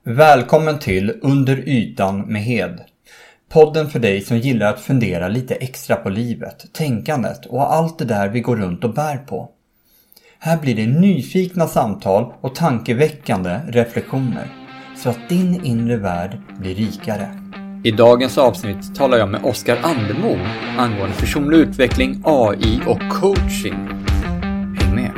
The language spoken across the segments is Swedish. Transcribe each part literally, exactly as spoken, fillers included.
Välkommen till Under ytan med Hed. Podden för dig som gillar att fundera lite extra på livet, tänkandet och allt det där vi går runt och bär på. Här blir det nyfikna samtal och tankeväckande reflektioner så att din inre värld blir rikare. I dagens avsnitt talar jag med Oskar Andemo angående personlig utveckling, A I och coaching. Häng med!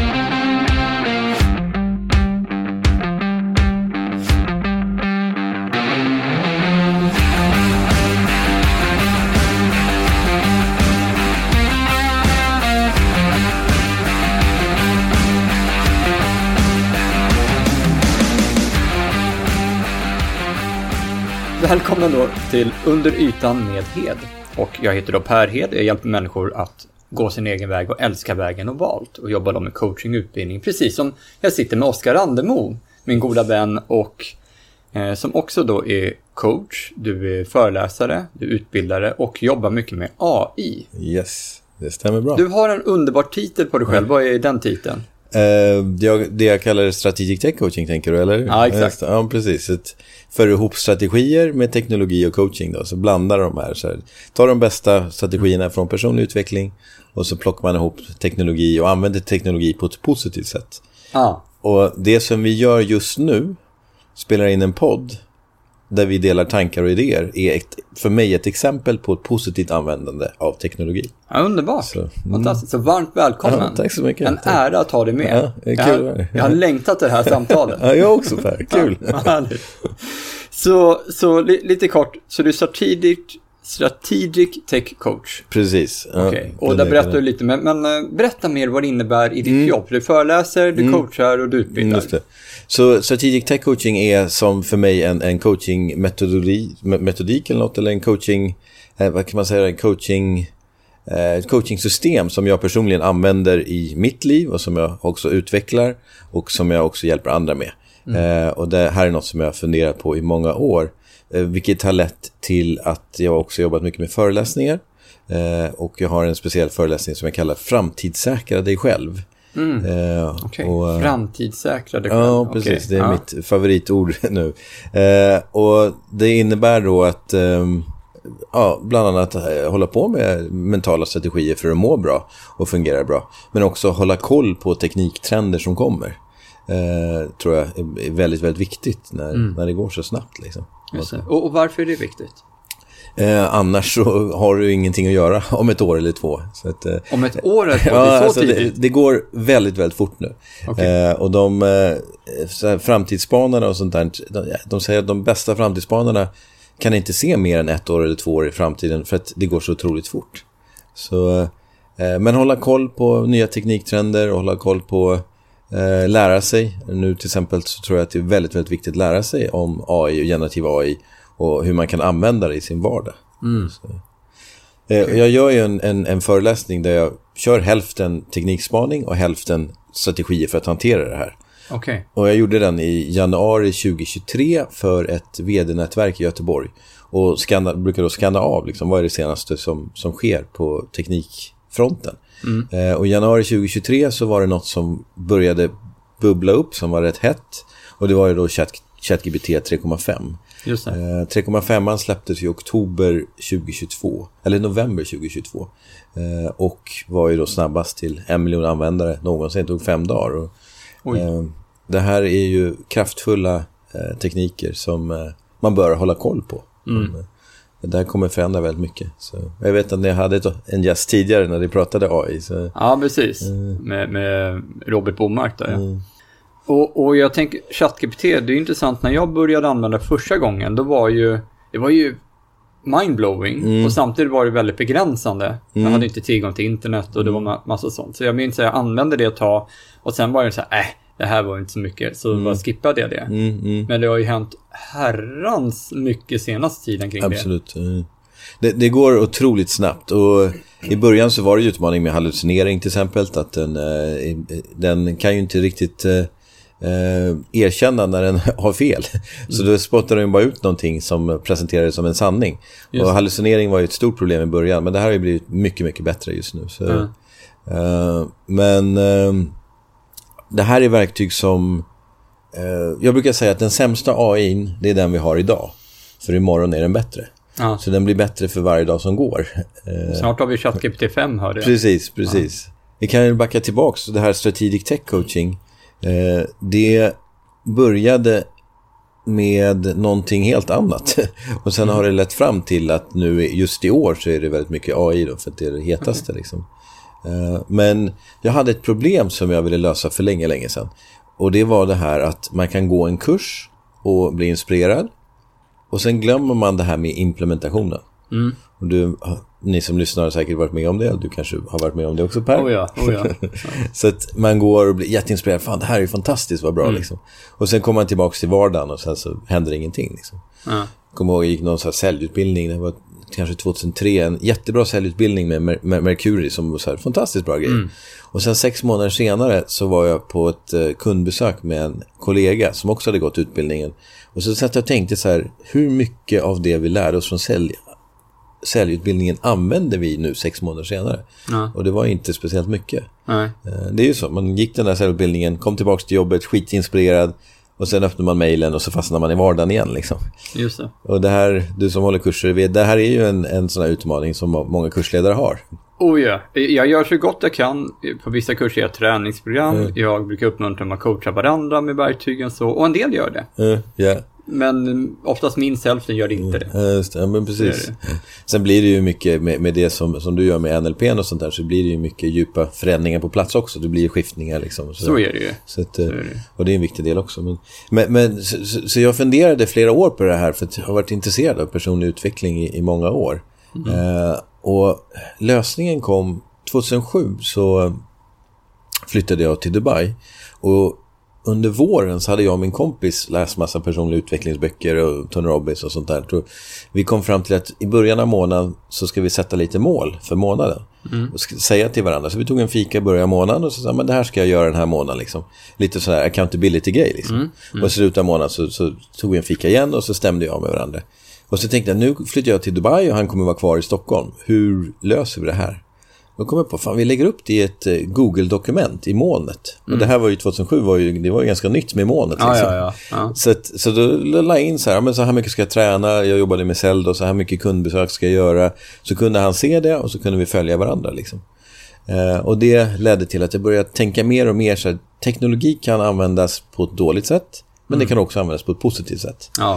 Välkommen då till Under ytan med Hed. Och jag heter då Per Hed. Jag hjälper människor att gå sin egen väg och älska vägen och valt. Och jobbar då med coaching och utbildning. Precis som jag sitter med Oskar Andemo, min goda vän. Och eh, som också då är coach. Du är föreläsare, du är utbildare och jobbar mycket med A I. Yes, det stämmer bra. Du har en underbar titel på dig själv. Vad är den titeln? Uh, det, jag, det jag kallar strategic tech coaching, tänker du, eller? Ja, exakt. Ja, precis. Ett, för ihop strategier med teknologi och coaching då, så blandar de här. Så här, tar de bästa strategierna från personlig utveckling och så plockar man ihop teknologi och använder teknologi på ett positivt sätt. Ja. Och det som vi gör just nu, spelar in en podd där vi delar tankar och idéer, är ett, för mig ett exempel på ett positivt användande av teknologi. Ja, underbart. Så, mm. Fantastiskt. Så varmt välkommen. Ja, tack så mycket. En tack. Ära att ha dig med. Ja, det är kul. Jag, jag har längtat till det här samtalet. Ja, jag också, Per. Kul. Ja, så, så lite kort. Så du är strategic, strategic tech coach. Precis. Ja, okej. Okay. Och där berättar du lite. Men, men berätta mer vad det innär i ditt mm. jobb. Du föreläser, du mm. coachar och du utbildar. Just det. Så strategic tech coaching är som för mig en, en coaching metodik, metodik eller något, eller en coaching, eh, vad kan man säga, en coaching, eh, ett coachingsystem som jag personligen använder i mitt liv och som jag också utvecklar och som jag också hjälper andra med. Mm. Eh, och det här är något som jag har funderat på i många år, eh, vilket har lett till att jag också jobbat mycket med föreläsningar. Eh, och jag har en speciell föreläsning som jag kallar Framtidssäkra dig själv. Mm. Eh, okay. och, Framtidssäkra dig själv. Ja, precis. Okay. Det är ja. mitt favoritord nu. Eh, och det innebär då att eh, ja, bland annat eh, hålla på med mentala strategier för att må bra och fungera bra. Men också hålla koll på tekniktrender som kommer. Eh, tror jag är väldigt, väldigt viktigt när, mm. när det går så snabbt. Liksom. Och, och varför är det viktigt? Eh, annars så har du ingenting att göra om ett år eller två. Så att, eh, om ett år eller två? Ja, det är så alltså tidigt. Det, det går väldigt, väldigt fort nu. Okay. Eh, och de eh, så här, framtidsspanarna och sånt där, de, de säger att de bästa framtidsspanarna kan inte se mer än ett år eller två år i framtiden för att det går så otroligt fort. Så, eh, men hålla koll på nya tekniktrender och hålla koll på eh, lära sig. Nu till exempel så tror jag att det är väldigt, väldigt viktigt att lära sig om A I och generativ A I och hur man kan använda det i sin vardag. Mm. Så. Okay. Jag gör ju en, en, en föreläsning där jag kör hälften teknikspaning och hälften strategier för att hantera det här. Okay. Och jag gjorde den i januari tjugohundratjugotre för ett vd-nätverk i Göteborg. Och skanna, brukar då skanna av liksom, vad är det senaste som, som sker på teknikfronten. Mm. Eh, och i januari tjugohundratjugotre så var det något som började bubbla upp som var rätt hett. Och det var ju då Chat, ChatGPT tre komma fem. Just det. Eh, tre komma fem släpptes i oktober tjugohundratjugotvå, eller november tjugohundratjugotvå, eh, och var ju då snabbast till en miljon användare någonsin. Det tog fem dagar. Och, eh, det här är ju kraftfulla eh, tekniker som eh, man bör hålla koll på. Mm. Som, eh, det här kommer förändra väldigt mycket. Så, jag vet att ni hade ett, en gäst tidigare när ni pratade A I. Så, ja, precis. Mm. Med, med Robert Bomark där, ja. Mm. Och, och jag tänker, ChatGPT, det är intressant. När jag började använda första gången, då var ju, det var ju mindblowing. Mm. Och samtidigt var det väldigt begränsande. Mm. Jag hade inte tillgång till internet och det var massa sånt. Så jag minns att jag använde det ett tag. Och sen var det så här, äh, det här var inte så mycket. Så mm. bara skippade jag det. Mm, mm. Men det har ju hänt herrans mycket senaste tiden kring Absolut. det. Absolut. Det, det går otroligt snabbt. Och i början så var det utmaning med hallucinering till exempel. Att den, den kan ju inte riktigt eh, erkänna när den har fel. Så då spottar den bara ut någonting som presenterades som en sanning. Just. Och hallucinering var ju ett stort problem i början, men det här har ju blivit mycket, mycket bättre just nu. Så, mm. eh, men eh, det här är verktyg som eh, jag brukar säga att den sämsta A I:n, det är den vi har idag. För imorgon är den bättre. Ja. Så den blir bättre för varje dag som går. Eh, Snart har vi ChatGPT fem, hörde jag. Precis, precis. Ja. Vi kan ju backa tillbaka. Det här Strategic Tech Coaching, eh, det började med någonting helt annat. Och sen har det lett fram till att nu just i år så är det väldigt mycket A I då, för att det är det hetaste mm. liksom. Uh, men jag hade ett problem som jag ville lösa för länge, länge sedan. Och det var det här att man kan gå en kurs och bli inspirerad. Och sen glömmer man det här med implementationen. Mm. Och du, ni som lyssnar har säkert varit med om det. Du kanske har varit med om det också, Per. Oh ja, oh ja. Ja. Så att man går och blir jätteinspirerad. Fan, det här är ju fantastiskt, vad bra mm. liksom. Och sen kommer man tillbaka till vardagen och sen så händer ingenting liksom. Ja. Jag kommer ihåg, jag gick någon sån här säljutbildning. Det var kanske tjugohundratre. En jättebra säljutbildning med Mer- Mer- Mercury som var så här fantastiskt bra grej. Mm. Och sen sex månader senare så var jag på ett uh, kundbesök med en kollega som också hade gått utbildningen. Och så satt jag och tänkte så här, hur mycket av det vi lärde oss från sälj, säljutbildningen använder vi nu sex månader senare? Ja. Och det var inte speciellt mycket. Nej. Det är ju så, man gick den där säljutbildningen, kom tillbaka till jobbet, skitinspirerad, och sen öppnar man mejlen och så fastnar man i vardagen igen liksom. Just det. Och det här, du som håller kurser vet, det här är ju en, en sån här utmaning som många kursledare har. Oh ja, jag gör så gott jag kan. På vissa kurser är jag träningsprogram. Mm. Jag brukar uppmuntra att coacha varandra med verktygen så. Och en del gör det. Mm, yeah. Men oftast minst hälften gör det inte det. Mm, just det. Ja, men precis. Det det. Sen blir det ju mycket med, med det som, som du gör med N L P och sånt där, så blir det ju mycket djupa förändringar på plats också. Det blir ju skiftningar liksom. Så, så är det ju. Så att, så är det. Och det är en viktig del också. Men, men, men så, så, så jag funderade flera år på det här för att jag har varit intresserad av personlig utveckling i, i många år. Mm. Uh, och lösningen kom tjugohundrasju, så flyttade jag till Dubai, och under våren så hade jag och min kompis läst massa personliga utvecklingsböcker och Tony Robbins och sånt där. Vi kom fram till att i början av månaden så ska vi sätta lite mål för månaden. Mm. Och säga till varandra. Så vi tog en fika i början av månaden och så sa men det här ska jag göra den här månaden liksom. Lite sån här accountability-grej liksom. Mm. Mm. Och i slutet av månaden så, så tog vi en fika igen och så stämde jag med varandra. Och så tänkte jag, nu flyttar jag till Dubai och han kommer vara kvar i Stockholm. Hur löser vi det här? Då kom jag på, fan vi lägger upp det i ett eh, Google-dokument i molnet. Mm. Och det här var ju tjugohundrasju, var ju, det var ju ganska nytt med molnet. Ja, liksom. ja, ja, ja. Så, att, så då la jag in så här, men så här mycket ska jag träna, jag jobbade med sälj och så här mycket kundbesök ska jag göra. Så kunde han se det och så kunde vi följa varandra liksom. Eh, och det ledde till att jag började tänka mer och mer så här, teknologi kan användas på ett dåligt sätt, men mm. det kan också användas på ett positivt sätt. Ja.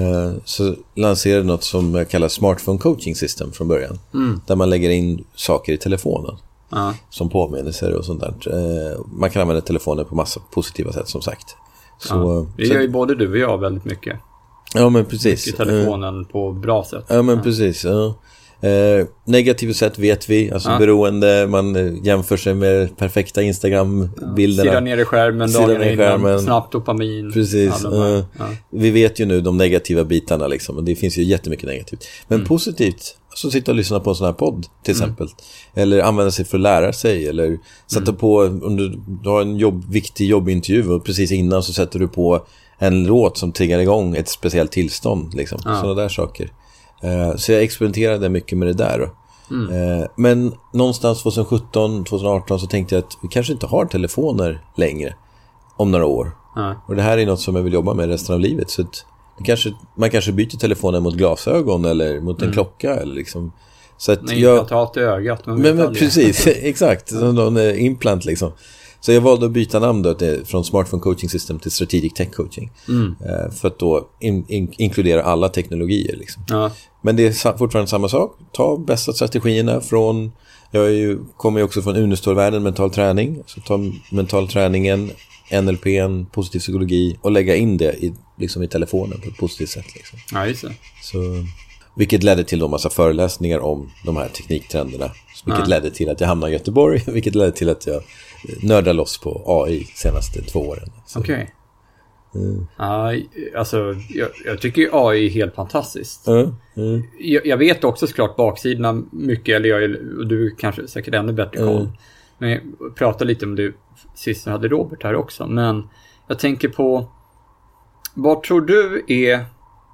Så lanserade något som kallas Smartphone Coaching System från början. Mm. Där man lägger in saker i telefonen. Uh-huh. Som påminnelser och sånt där. Man kan använda telefonen på massa positiva sätt som sagt. Så, uh-huh. Det gör ju både du och jag väldigt mycket. Ja men precis. I telefonen uh, på bra sätt. Ja men uh-huh. precis. Ja. Eh, negativt sätt vet vi, alltså ja. beroende, man jämför sig med perfekta Instagram-bilderna. Sida ner i skärmen, dagen innan, snabbt dopamin. Precis. Uh, ja. Vi vet ju nu de negativa bitarna liksom, och det finns ju jättemycket negativt. Men mm. positivt, alltså sitta och lyssna på en sån här podd till exempel. Mm. Eller använda sig för att lära sig, eller sätta mm. på, om du, du har en jobb, viktig jobbintervju och precis innan så sätter du på en låt som triggar igång ett speciellt tillstånd liksom. Ja. Sådana där saker. Uh, så jag experimenterade mycket med det där då. Mm. Uh, men någonstans tjugosjutton tjugoarton så tänkte jag att vi kanske inte har telefoner längre om några år. Mm. Och det här är något som jag vill jobba med resten av livet. Så att det kanske, man kanske byter telefonen mot glasögon eller mot en mm. klocka eller liksom. Så att Nej, jag inte att ha i ögat. Men, men, men precis, exakt. Som någon uh, implant liksom. Så jag valde att byta namn då till, från Smartphone Coaching System till Strategic Tech Coaching. Mm. Uh, för att då in, in, inkludera alla teknologier liksom. Ja. Men det är fortfarande samma sak. Ta bästa strategierna från, jag är ju, kommer ju också från Unistor-världen, mental träning. Så ta mental träningen, N L P, positiv psykologi och lägga in det i, liksom i telefonen på ett positivt sätt. Liksom. Ja, just det. Så, vilket ledde till en massa föreläsningar om de här tekniktrenderna. Vilket ja. ledde till att jag hamnade i Göteborg. Vilket ledde till att jag nördade loss på A I senaste två åren. Okej. Okay. Mm. Ja, alltså jag, jag tycker ju A I är helt fantastiskt. Mm. Mm. Jag, jag vet också såklart baksidorna mycket, eller jag, och du kanske säkert ännu bättre koll. Mm. Men jag pratade lite om det sist jag hade Robert här också. Men jag tänker på, vad tror du är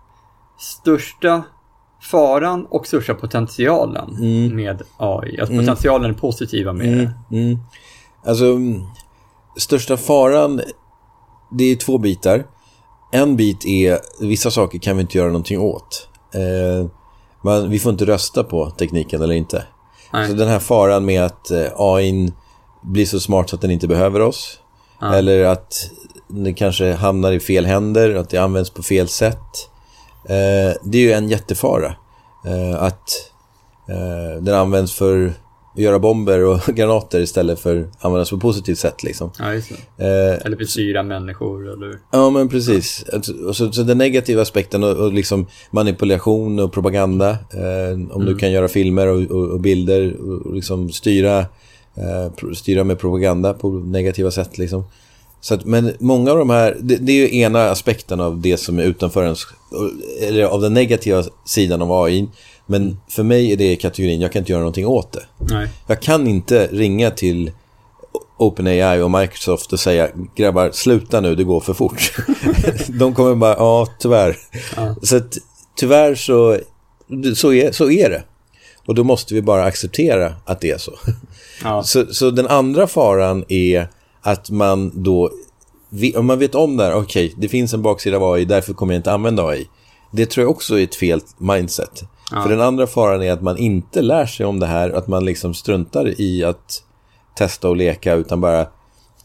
största faran och största potentialen mm. med A I? Alltså mm. potentialen är positiva med mm. det. Mm. Alltså största faran det är två bitar. En bit är, vissa saker kan vi inte göra någonting åt. Eh, man, vi får inte rösta på tekniken eller inte. Nej. Så den här faran med att eh, A I blir så smart så att den inte behöver oss. Ja. Eller att det kanske hamnar i fel händer, att det används på fel sätt. Eh, det är ju en jättefara. Eh, att eh, den används för att göra bomber och granater istället för att användas på positivt sätt liksom. Ja, just det. Eh, eller bestyra människor eller... Ja, men precis. Ja. Så, så den negativa aspekten och, och liksom manipulation och propaganda, eh, om mm. du kan göra filmer och, och, och bilder och, och liksom styra eh, styra med propaganda på negativa sätt liksom. Så att, men många av de här, det, det är ju ena aspekten av det som är utanför ens, eller av den negativa sidan av A I. Men för mig är det kategorin, jag kan inte göra någonting åt det. Nej. Jag kan inte ringa till OpenAI och Microsoft och säga, grabbar, sluta nu, det går för fort. De kommer bara, ja, tyvärr. Ja. Så att, tyvärr så, så, är, så är det. Och då måste vi bara acceptera att det är så. Ja. Så, så den andra faran är att man då, om man vet om det här, okej, okay, det finns en baksida av A I, därför kommer jag inte använda A I. Det tror jag också är ett fel mindset. Ja. För den andra faran är att man inte lär sig om det här, att man liksom struntar i att testa och leka, utan bara eh,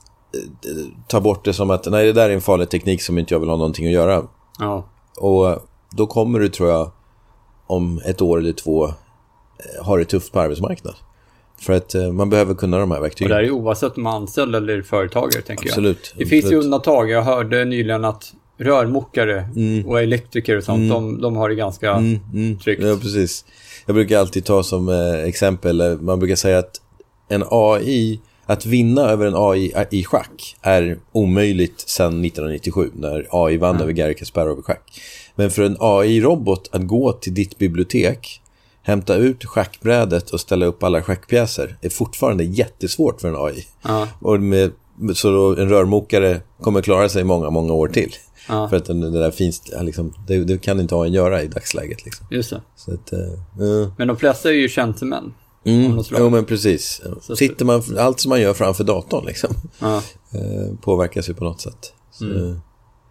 ta bort det som att nej, det där är en farlig teknik som inte jag vill ha någonting att göra. Ja. Och då kommer du, tror jag, om ett år eller två eh, ha det tufft på arbetsmarknaden. För att eh, man behöver kunna de här verktygen. Och det är oavsett om man är anställd eller företagare, tänker absolut, jag. Det absolut. finns ju undantag. Jag hörde nyligen att rörmokare mm. och elektriker och sånt, mm. de, de har det ganska mm. Mm. tryggt. Ja, precis. Jag brukar alltid ta som eh, exempel, man brukar säga att en A I, att vinna över en A I i schack är omöjligt sedan nittonhundranittiosju när A I vann mm. över Garry Kasparov i schack. Men för en A I-robot att gå till ditt bibliotek, hämta ut schackbrädet och ställa upp alla schackpjäser är fortfarande jättesvårt för en A I. Mm. Och med, så då en rörmokare kommer klara sig många, många år till. Ja. För att det där finns liksom, det, det kan inte ha en göra i dagsläget liksom. Just det. Så att, uh, men de flesta är ju tjänstemän. Mm, jo, men precis. Så sitter man, allt som man gör framför datorn liksom, ja. uh, påverkas ju på något sätt. Så, mm. uh,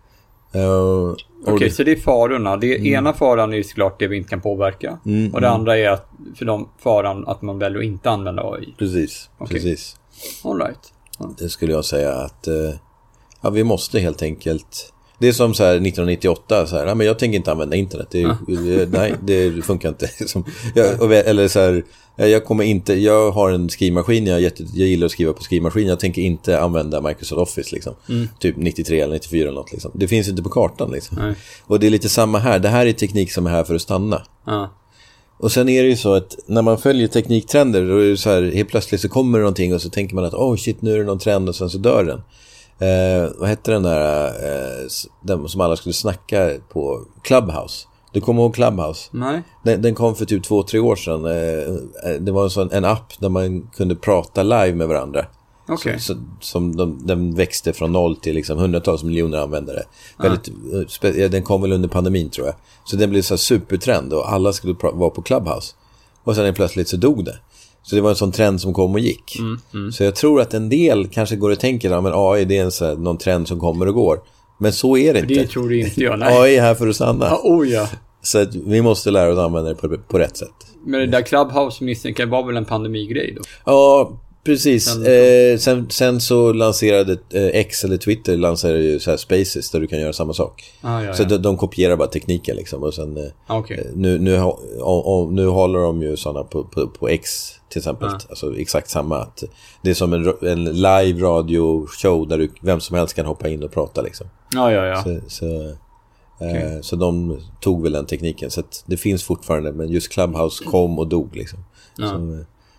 Okej, okay, så det är farorna. Det mm. ena faran är ju såklart det vi inte kan påverka. Mm, och det mm. andra är att för de faran att man väljer att inte använda A I. Precis, okay. precis. All right. Ja. Det skulle jag säga att uh, ja, vi måste helt enkelt. Det är som så här nittonhundranittioåtta så här, nej, men jag tänker inte använda internet. Det, ja. Nej, det funkar inte. jag, eller så här, jag kommer inte, jag har en skrivmaskin, jag, jätte, jag gillar att skriva på skrivmaskin. Jag tänker inte använda Microsoft Office liksom. Mm. Typ nittiotre eller nittiofyra eller något liksom. Det finns inte på kartan liksom. Nej. Och det är lite samma här. Det här är teknik som är här för att stanna. Ja. Och sen är det ju så att när man följer tekniktrender, då är det så här, helt plötsligt så kommer det någonting och så tänker man att oh shit, nu är det någon trend och sen så dör den. Eh, vad hette den där eh, den som alla skulle snacka på, Clubhouse? Du kommer ihåg Clubhouse? Nej. Den, den kom för typ två, tre år sedan. Eh, det var en sån en app där man kunde prata live med varandra. Okay. Så, så, som de, den växte från noll till liksom hundratals miljoner användare. Ah. Väldigt, den kom väl under pandemin, tror jag. Så den blev så här supertrend och alla skulle pra- vara på Clubhouse. Och sen plötsligt så dog det. Så det var en sån trend som kom och gick. Mm, mm. Så jag tror att en del kanske går och tänker att A I det är en så här, någon trend som kommer och går. Men så är det inte. Det tror du inte jag, nej. A I är här för att stanna. Ja, oh ja. Så att vi måste lära oss att använda det på, på rätt sätt. Men det där Clubhouse misstänker var väl en pandemigrej då? Ja, precis. Sen, eh, sen, sen så lanserade eh, X eller Twitter lanserade ju så här Spaces där du kan göra samma sak. Ah, ja, så ja. De, de kopierar bara tekniken liksom. Och sen, ah, okay. eh, nu, nu, och, och, nu håller de ju sådana på, på, på X till exempel. Ah. Alltså exakt samma. Att det är som en, en live radio show där du, vem som helst kan hoppa in och prata liksom. Ja, ja, ja. Så, så, okay. eh, så de tog väl den tekniken. Så att det finns fortfarande, men just Clubhouse kom och dog liksom. Ja. Så,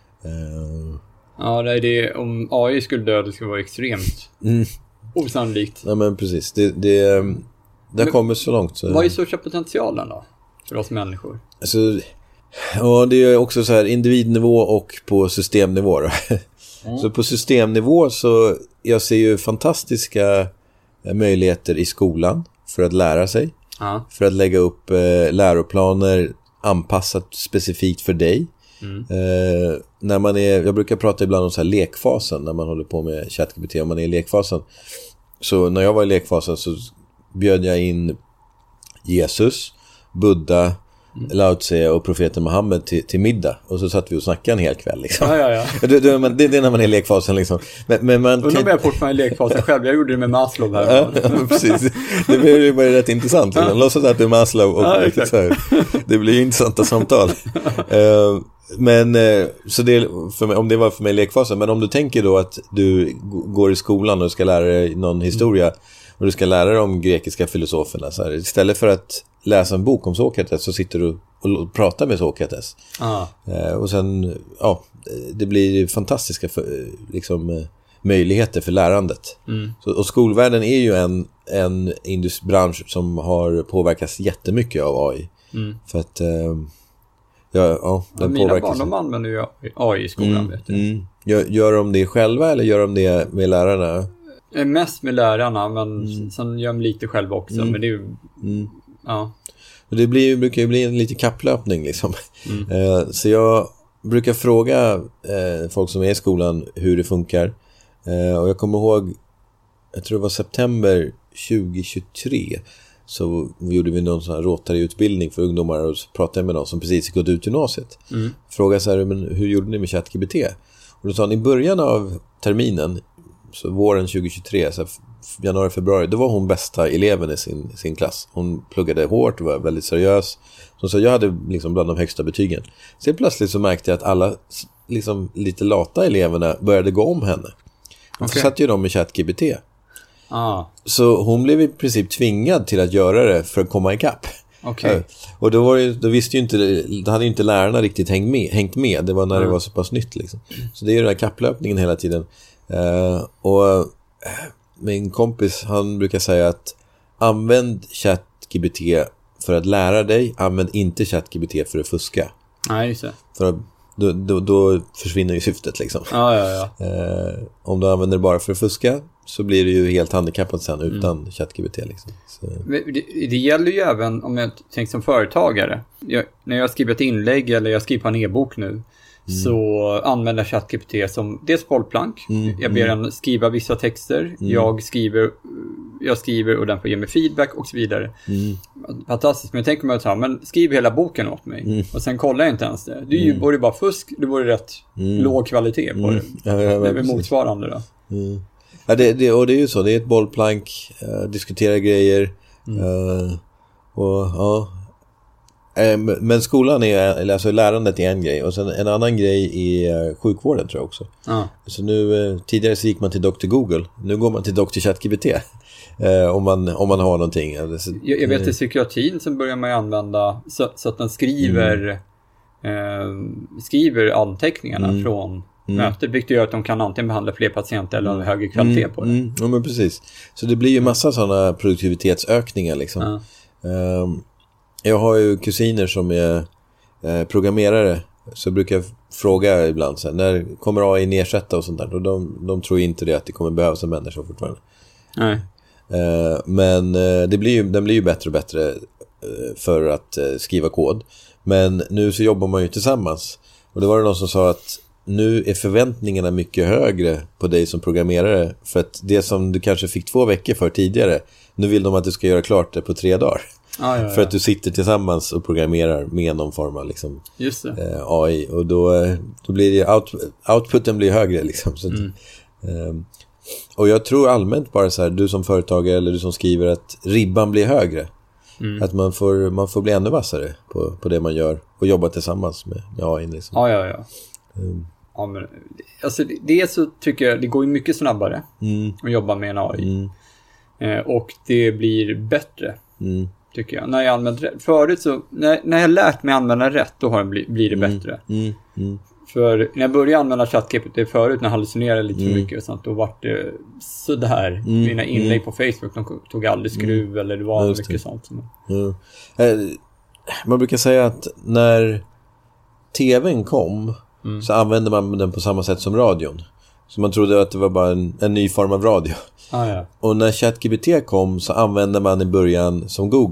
eh, Ja, det är det, om A I skulle dö, det skulle vara extremt mm. osannolikt. Ja, men precis. Det, det, det kommer så långt. Så. Vad är största potentialen då för oss människor? Alltså, ja, det är också så här individnivå och på systemnivå. Då. Mm. Så på systemnivå så jag ser ju fantastiska möjligheter i skolan för att lära sig. Ja. För att lägga upp eh, läroplaner anpassat specifikt för dig. Mm. Eh, när man är, jag brukar prata ibland om så här lekfasen när man håller på med ChatGPT, om man är i lekfasen så när jag var i lekfasen så bjöd jag in Jesus, Buddha, mm. Lao Tse och profeten Muhammed till, till middag. Och så satt vi och snackade en hel kväll liksom. Ja, ja, ja. Det, det, det, det är när man är i lekfasen liksom. Men, men man undrar om jag fortfarande i lekfasen själv. Jag gjorde det med Maslow här. Ja, ja, precis. Det blir ju bara rätt intressant. Liksom. Låtsas att det är Maslow och ja, så här. Det blir ju intressanta samtal. uh, men uh, så det, för mig, om det var för mig i lekfasen. Men om du tänker då att du g- går i skolan och ska lära dig någon historia mm. och du ska lära dig om grekiska filosoferna så här, istället för att läsa en bok om Sokrates så sitter du och pratar med Sokrates. Ah. Uh, och sen ja, det blir fantastiska för, liksom möjligheter för lärandet. Mm. Så, och skolvärlden är ju en, en industri-bransch som har påverkats jättemycket av A I. Mm. För att uh, ja, ja, den ja, mina barn de använder ju A I i skolan. Mm. Vet du. Mm. Gör, gör de det själva eller gör de det med lärarna? Mest med lärarna, men mm. sen gör de lite själva också. Mm. Men det är ju, mm. ja. Det blir, brukar ju bli en liten kapplöpning liksom. Mm. Uh, så jag brukar fråga uh, folk som är i skolan hur det funkar. Uh, och jag kommer ihåg, jag tror det var september tjugohundratjugotre, så gjorde vi någon sån här Rotary-utbildning för ungdomar och så pratade jag med någon som precis gått ut gymnasiet. Mm. Frågade så här, men hur gjorde ni med ChatGPT? Och då sa han, i början av terminen, så våren tjugohundratjugotre, så januari, februari, då var hon bästa eleven i sin, sin klass. Hon pluggade hårt och var väldigt seriös. Så, så jag hade liksom bland de högsta betygen. Sen plötsligt så märkte jag att alla liksom lite lata eleverna började gå om henne. Och okay. Så satt ju de med ChatGPT. Ah. Så hon blev i princip tvingad till att göra det för att komma ikapp. Okay. Och då, var det, då visste ju inte, då hade ju inte lärarna riktigt hängt med. Hängt med. Det var när mm. det var så pass nytt liksom. Så det är ju den här kapplöpningen hela tiden. Uh, och uh, min kompis, han brukar säga att använd ChatGPT för att lära dig, använd inte ChatGPT för att fuska. Nej, just det. För att då, då, då försvinner ju syftet liksom. Ja, ja, ja. Uh, om du använder det bara för att fuska så blir det ju helt handikappat sen utan mm. ChatGPT liksom. Så. Det, det gäller ju även om jag tänker som företagare. Jag, när jag skriver ett inlägg eller jag skriver på en e-bok nu Mm. så använder ChatGPT som dels bollplank. Mm. Jag ber den skriva vissa texter. Mm. Jag skriver jag skriver och den får ge mig feedback och så vidare. Mm. Fantastiskt. Men jag tänker mig att men skriv hela boken åt mig. Mm. Och sen kollar jag inte ens det. Det är ju mm. både bara fusk, det vore rätt mm. låg kvalitet på mm. det. Ja, ja, det är väl motsvarande då. Mm. Ja, det, det, och det är ju så. Det är ett bollplank. Uh, diskutera grejer. Mm. Uh, och ja... Men skolan är, alltså lärandet är en grej och sen en annan grej är sjukvården tror jag också. Ah. Så nu, tidigare så gick man till doktor Google, nu går man till doktor ChatGPT om man, om man har någonting. Jag, jag vet i psykiatrin så börjar man ju använda så, så att den skriver mm. eh, skriver anteckningarna mm. från mm. mötet, vilket gör att de kan antingen behandla fler patienter eller ha högre kvalitet mm. på det. Mm. Ja, men precis. Så det blir ju massa sådana produktivitetsökningar liksom. Ah. Um, Jag har ju kusiner som är eh, programmerare, så jag brukar fråga ibland så här, när kommer A I ersätta och sånt där, och de, de tror inte det att det kommer behövas en människa fortfarande. Nej. Eh, men eh, det blir ju, den blir ju bättre och bättre eh, för att eh, skriva kod. Men nu så jobbar man ju tillsammans. Och det var det någon som sa att nu är förväntningarna mycket högre på dig som programmerare, för att det som du kanske fick två veckor för tidigare, nu vill de att du ska göra klart det på tre dagar. Ah, ja, ja. För att du sitter tillsammans och programmerar med någon form av liksom, Just det. Eh, A I. Och då, då blir det out, outputen blir högre liksom. Så mm. att, eh, och jag tror allmänt bara så här, du som företagare eller du som skriver, att ribban blir högre. Mm. Att man får, man får bli ännu vassare på, på det man gör och jobba tillsammans med, med A I liksom. Ja, ja, ja. Mm. Ja, men, alltså det så tycker jag det går ju mycket snabbare mm. att jobba med en A I. Mm. Eh, och det blir bättre. Mm. Tycker jag. När jag använder rätt. Förut så, när, när jag lärt mig använda rätt, då har det bli, blir det mm, bättre. Mm, mm. För när jag började använda ChatGPT förut, när jag hallucinerade lite mm. för mycket och sånt, då var det sådär. Mm, Mina inlägg mm. på Facebook, de tog aldrig skruv mm. eller det var Just mycket det. sånt. Som... Mm. Man brukar säga att när tvn kom mm. så använde man den på samma sätt som radion. Så man trodde att det var bara en, en ny form av radio. Ah, ja. Och när ChatGPT kom så använde man i början som Google.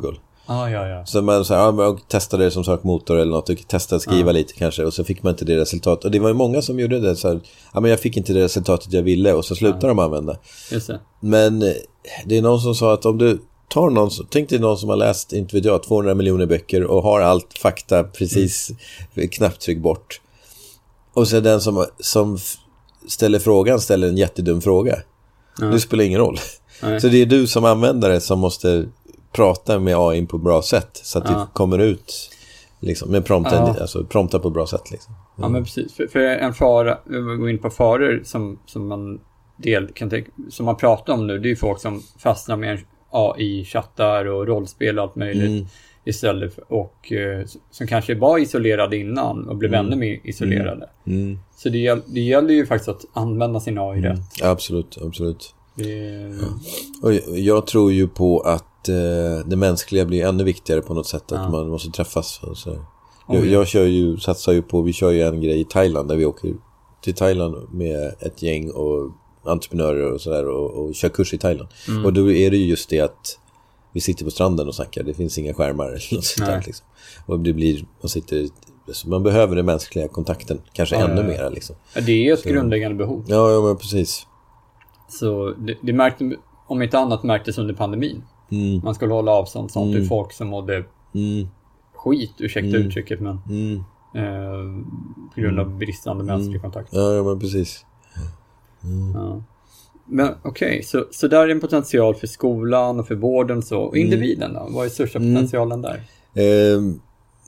Ah, ja, ja. Så man så här, ja, man testade det som sökmotor eller något och testade skriva ah. lite kanske och så fick man inte det resultat. Och det var ju många som gjorde det så här, ja men jag fick inte det resultatet jag ville och så slutade ah. de använda. Just det. Men det är någon som sa att om du tar någon, tänk dig någon som har läst, inte vet jag, tvåhundra miljoner böcker och har allt fakta precis mm. knapptryck bort. Och så den som, som ställer frågan ställer en jättedum fråga. Ja. Det spelar ingen roll. Nej. Så det är du som användare som måste prata med A I på bra sätt så att ja. det kommer ut liksom, med prompten, ja. alltså prompta på bra sätt. Liksom. Mm. Ja, men precis. För, för en fara, vi går in på faror som, som, man, del, kan tänka, som man pratar om nu, det är ju folk som fastnar med A I-chattar och rollspel och allt möjligt. Mm. Istället för, och eh, som kanske var isolerade innan och blev mm. ännu mer isolerade. Mm. Mm. Så det, det gäller ju faktiskt att använda sin A I mm. rätt. Absolut, absolut. Det... Ja. Och jag tror ju på att eh, det mänskliga blir ännu viktigare på något sätt. Ja. Att man måste träffas. Och så. Jag, jag kör ju, satsar ju på, vi kör ju en grej i Thailand där vi åker till Thailand med ett gäng och entreprenörer och sådär och, och kör kurs i Thailand. Mm. Och då är det ju just det att vi sitter på stranden och snackar. Det finns inga skärmar eller något sånt där, liksom. Och det blir, man sitter, man behöver den mänskliga kontakten kanske ja, ännu ja, ja. mer liksom. Ja, det är ett så, grundläggande behov. Ja, ja men precis. Så det, det märkte, om inte annat märktes under pandemin. Mm. Man skulle hålla avstånd sånt mm. till folk som mådde mm. skit, ursäkta mm. uttrycket, men mm. eh, på grund av bristande mm. mänsklig kontakt. Ja, ja men precis. Mm. Ja. Men okej, okay, så, så där är en potential för skolan och för vården så. Och individen då? Vad är största potentialen där? Mm.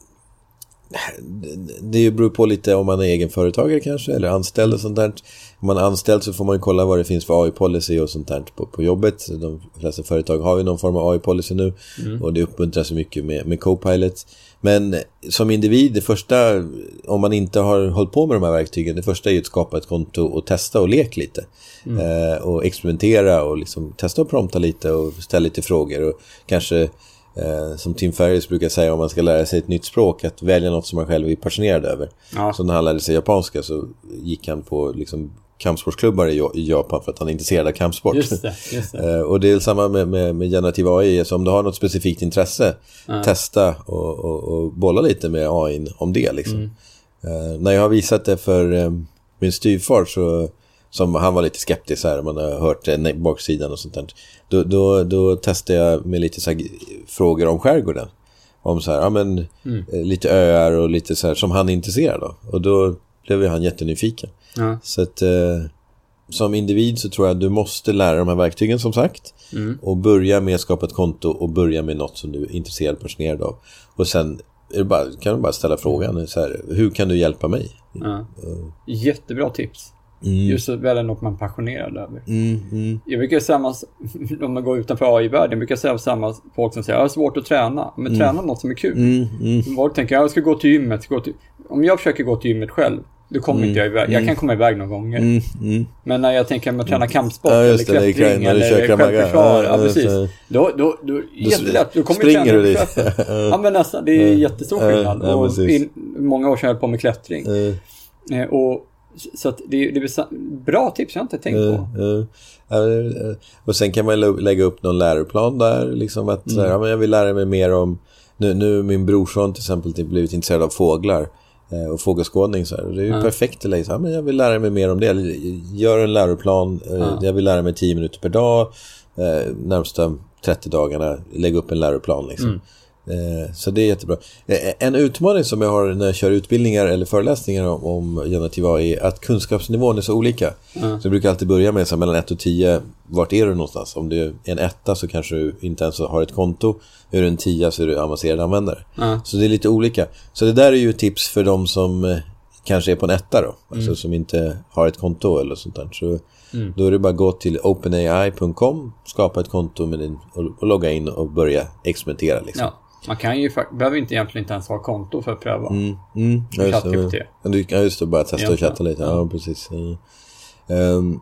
Det beror på lite om man är egen företagare kanske eller anställd och sånt där. Om man är anställd så får man kolla vad det finns för A I-policy och sånt där på, på jobbet. De flesta företag har ju någon form av A I-policy nu mm. och det uppmuntras så mycket med, med Copilot. Men som individ, det första, om man inte har hållit på med de här verktygen, det första är ju att skapa ett konto och testa och leka lite. Mm. Eh, och experimentera och liksom testa och prompta lite och ställa lite frågor och kanske Eh, som Tim Ferriss brukar säga om man ska lära sig ett nytt språk, att välja något som man själv är passionerad över. Ja. Så när han lärde sig japanska så gick han på liksom kampsportsklubbar i, i Japan för att han är intresserad av kampsport. Just det, just det. Eh, och det är samma med, med, med generativ A I. Så om du har något specifikt intresse, ja. testa och, och, och bolla lite med A I om det. Liksom. Mm. Eh, när jag har visat det för eh, min styvfar så som han var lite skeptisk här, man har hört en baksidan och sånt där. Då, då, då testade jag med lite så här frågor om skärgården. Om så här, ja men mm. lite öar och lite så här som han är intresserad av. Och då blev han jättenyfiken. Ja. Så att eh, som individ så tror jag att du måste lära de här verktygen som sagt. Mm. Och börja med att skapa ett konto och börja med något som du är intresserad och passionerad av. Och sen är det bara, kan du bara ställa frågan så här, hur kan du hjälpa mig? Ja. Uh. Jättebra tips. Mm. Just så väl är något man är passionerad över. Mm, mm. Jag brukar säga, om man går utanför A I-världen, brukar säga samma folk som säger jag har svårt att träna. Men mm. träna något som är kul. Mm, mm. Folk tänker jag ska gå till gymmet. Gå till... Om jag försöker gå till gymmet själv, då kommer mm. inte jag iväg. Jag kan komma iväg några gånger. Mm, mm. Men när jag tänker att man tränar kampsport ja, eller klättring eller självförsvar, ja, precis. Då, då, då, då jättelätt. Då kommer springer du dit. Ja, men nästan. Det är jättestor skillnad. Ja, och in, många år sedan jag höll på med klättring. Mm. Och så att det, det är bra tips jag inte tänkt på. Uh, uh, uh, och sen kan man lägga upp någon läroplan där liksom att mm. så här, ja, men jag vill lära mig mer om nu, nu min brorson till exempel blivit intresserad av fåglar eh, och fågelskådning så här. Det är ju uh. perfekt att lägga så här, men jag vill lära mig mer om det. Gör en läroplan. Uh. Uh, jag vill lära mig tio minuter per dag. Eh, närmsta trettio dagarna lägga upp en läroplan liksom. Mm. Så det är jättebra. En utmaning som jag har när jag kör utbildningar eller föreläsningar om, om generativ A I är att kunskapsnivån är så olika. Mm. Så jag brukar alltid börja med så här, mellan ett och tio, vart är du någonstans? Om det är en etta så kanske du inte ens har ett konto. Är du en tia så är du avancerad användare. Mm. Så det är lite olika. Så det där är ju tips för de som kanske är på en etta då. Alltså mm. som inte har ett konto eller sånt där. Så mm. då är det bara att gå till open A I punkt com, skapa ett konto med din, och, och logga in och börja experimentera liksom. Ja. Man kan ju, behöver inte egentligen inte ens ha konto för att pröva. Mm, mm, ja, just det. Ja, just det, bara testa och chatta lite. Ja, precis. Ja. Um,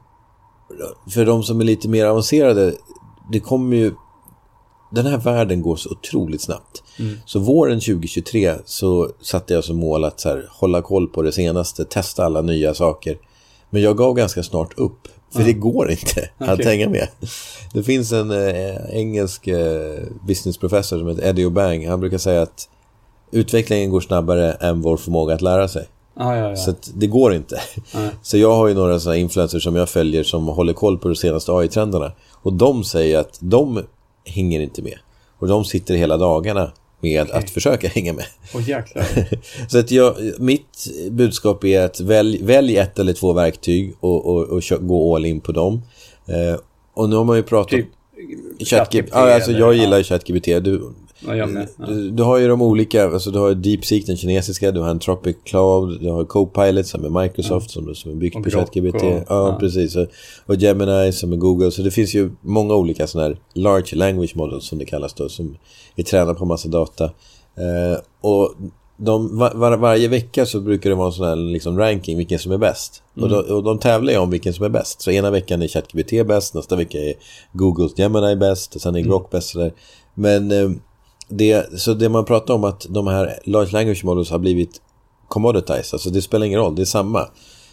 för de som är lite mer avancerade, det kommer ju, den här världen går så otroligt snabbt. Mm. Så våren tjugo tjugotre så satte jag som mål att så här, hålla koll på det senaste, testa alla nya saker. Men jag gav ganska snart upp För det går inte att okay. hänga med. Det finns en eh, engelsk eh, businessprofessor som heter Eddie O'Bang. Han brukar säga att utvecklingen går snabbare än vår förmåga att lära sig. Ah, ja, ja. Så att det går inte. Ah. Så jag har ju några sådana influencers som jag följer som håller koll på de senaste A I-trenderna. Och de säger att de hänger inte med. Och de sitter hela dagarna med okay. att försöka hänga med. Oh, jäklar. Så att jag, mitt budskap är att välj, välj ett eller två verktyg och, och, och kö- gå all in på dem. Eh, och nu har man ju pratat typ, om ChatGPT. Ja, alltså jag gillar ju ChatGPT. Du, ja, jag med. Ja. du, du har ju de olika, alltså du har DeepSeek, den kinesiska, du har Anthropic Cloud, du har Copilot som är Microsoft, ja. som, som är byggt på ChatGPT. Ja, ja, precis. Och, och Gemini som är Google. Så det finns ju många olika sådana här large language models som det kallas då, som är tränade på massa data. Eh, och de, var, varje vecka så brukar det vara en sån här liksom ranking vilken som är bäst. Mm. Och, de, och de tävlar ju om vilken som är bäst. Så ena veckan är ChatGPT bäst, nästa vecka är Googles Gemini bäst, och sen är Grok mm. bäst. Sådär. Men eh, det, så det man pratar om att de här large language models har blivit commoditized, alltså det spelar ingen roll, det är samma.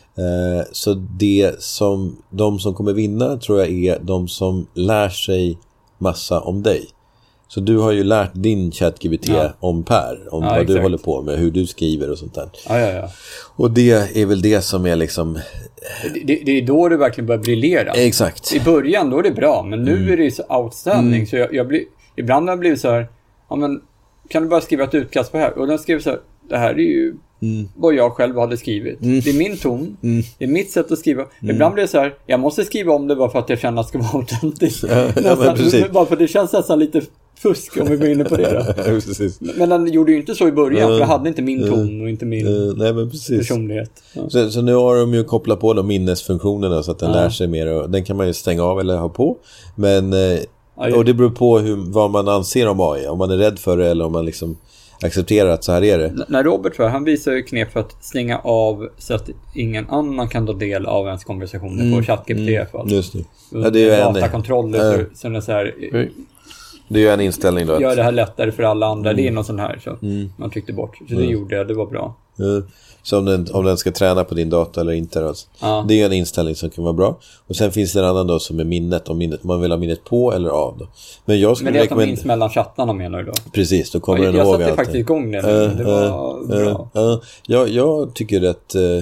Eh, så det som de som kommer vinna tror jag är de som lär sig massa om dig. Så du har ju lärt din ChatGPT ja. om Per, om ja, vad exakt. du håller på med, hur du skriver och sånt där. Ja, ja, ja. Och det är väl det som är liksom... Det, det är då det verkligen börjar briljera. Exakt. I början då är det bra, men nu mm. är det så outstanding. Mm. Så jag, jag blir, ibland har jag blivit så här, ja men kan du bara skriva ett utkast på här? Och den skriver så här, det här är ju mm. vad jag själv hade skrivit. Mm. Det är min ton, mm. det är mitt sätt att skriva. Mm. Ibland blir det så här, jag måste skriva om det bara för att jag känner att det ska vara autentiskt. Ja, ja, men bara för det känns nästan lite fusk om vi går in på det då. Ja, men den gjorde ju inte så i början, för jag hade inte min ton och inte min uh, nej, men precis. personlighet. Ja. Så, så nu har de ju kopplat på de minnesfunktionerna så att den ja. lär sig mer. Och den kan man ju stänga av eller ha på. Men, eh, och det beror på hur, vad man anser om A I. Om man är rädd för det eller om man liksom accepterar att så här är det. N- när Robert tror jag, han visar ju knep för att stänga av så att ingen annan kan ta del av ens konversationer mm. på ChatGPT mm. i alla fall. Just det. Ja, det är ju datakontroller en, så, så det är så här... Mm. Det är ju en inställning då. Gör det här lättare för alla andra. Mm. Det är någon sån här. Så mm. man tryckte bort. Så mm. det gjorde jag. Det var bra. Mm. Så om den, om den ska träna på din data eller inte. Då. Ja. Det är en inställning som kan vara bra. Och sen finns det en annan då som är minnet. Om minnet, man vill ha minnet på eller av. Då. Men, jag skulle Men det är att rekommend... de minns mellan chattarna menar du då? Precis, då kommer ja, den jag ihåg allt. Jag satte faktiskt igång den. Uh, det var uh, bra. Uh, uh. Jag, jag tycker att uh,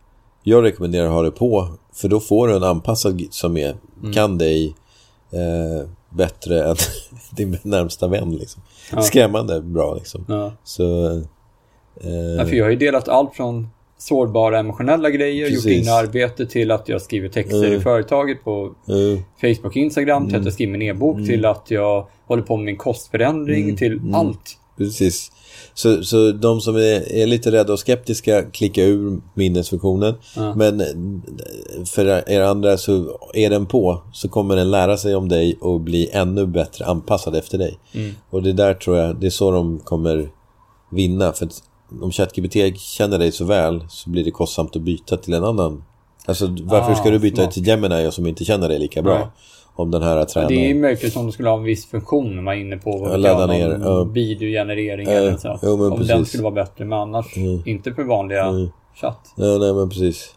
jag rekommenderar att ha det på. För då får du en anpassad som är, mm. kan dig... Uh, bättre än din närmsta vän liksom. Ja. Skrämmande bra liksom. Ja. Så eh... ja, för jag har ju delat allt från sårbara emotionella grejer, precis. Gjort in arbete till att jag skriver texter mm. i företaget på mm. Facebook, Instagram, till att jag skriver min e-bok, mm. till att jag håller på med min kostförändring, mm. till mm. allt. Precis. Så, så de som är, är lite rädda och skeptiska klickar ur minnesfunktionen. Ja. Men för er andra så är den på, så kommer den lära sig om dig och bli ännu bättre anpassad efter dig. Mm. Och det där tror jag, det är så de kommer vinna. För att om ChatGPT känner dig så väl så blir det kostsamt att byta till en annan. Alltså varför ah, ska du byta smart. till Gemini som inte känner dig lika bra? Ja. Om den här tränar. Det är möjligt om du skulle ha en viss funktion när man är inne på vad ladda ner ja. videogenerering uh, eller så. Jo, om precis. Den skulle vara bättre, men annars mm. inte för vanliga mm. chatt. Ja, nej men precis.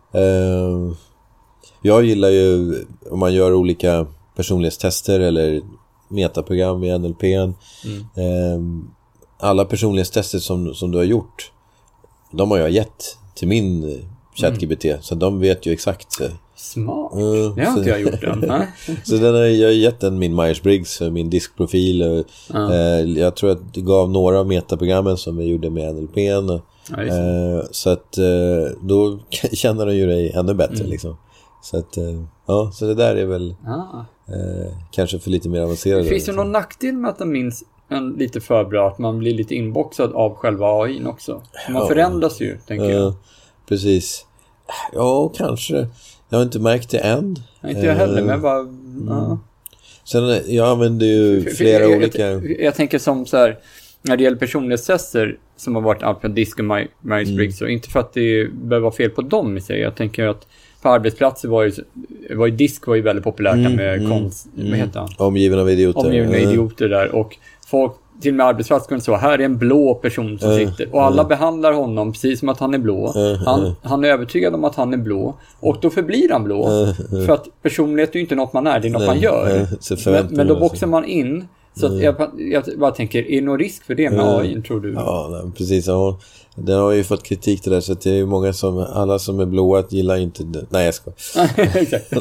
Uh, jag gillar ju om man gör olika personlighetstester eller metaprogram i N L P. Mm. Uh, alla personlighetstester som, som du har gjort, de har jag gett till min ChatGPT. Mm. Så de vet ju exakt. Smart. Uh, det har inte jag gjort än. Så den har jag gett den min Myers-Briggs, min diskprofil. Uh. Uh, jag tror att det gav några av metaprogrammen som vi gjorde med N L P. Uh, uh, så att uh, då känner den ju dig ännu bättre. Mm. Liksom. Så att uh, ja, så det där är väl ah. uh, kanske för lite mer avancerat. Finns det någon nackdel med att den minns en lite för bra, att man blir lite inboxad av själva A I också? Man uh, förändras ju, tänker uh, jag. Precis. Ja, kanske. Jag har inte märkt det än. Ja, inte jag heller, uh, men bara... Mm. Uh. Sen, jag använder ju för, för, flera jag, olika... Jag, jag tänker som så här, när det gäller personlighetstester som har varit allt från Disk och Myers-Briggs, mm. inte för att det behöver vara fel på dem i sig. Jag tänker att på arbetsplatser var ju, var ju Disk var ju väldigt populärt mm, med mm, konst, mm. vad heter han? Omgiven av idioter. Omgiven av idioter där. Och folk till och med arbetsplatsen så här är en blå person som uh, sitter och alla uh. behandlar honom precis som att han är blå. Uh, han, uh. han är övertygad om att han är blå och då förblir han blå uh, uh. för att personlighet är ju inte något man är, det är något Nej, man gör. Uh, men, men då boxar man in. Så att jag, jag bara tänker, är det någon risk för det med A I, tror du? Ja, nej, precis. Ja, den har ju fått kritik till det, så att det är många som, alla som är blåa gillar inte det. Nej, jag ska. Exakt.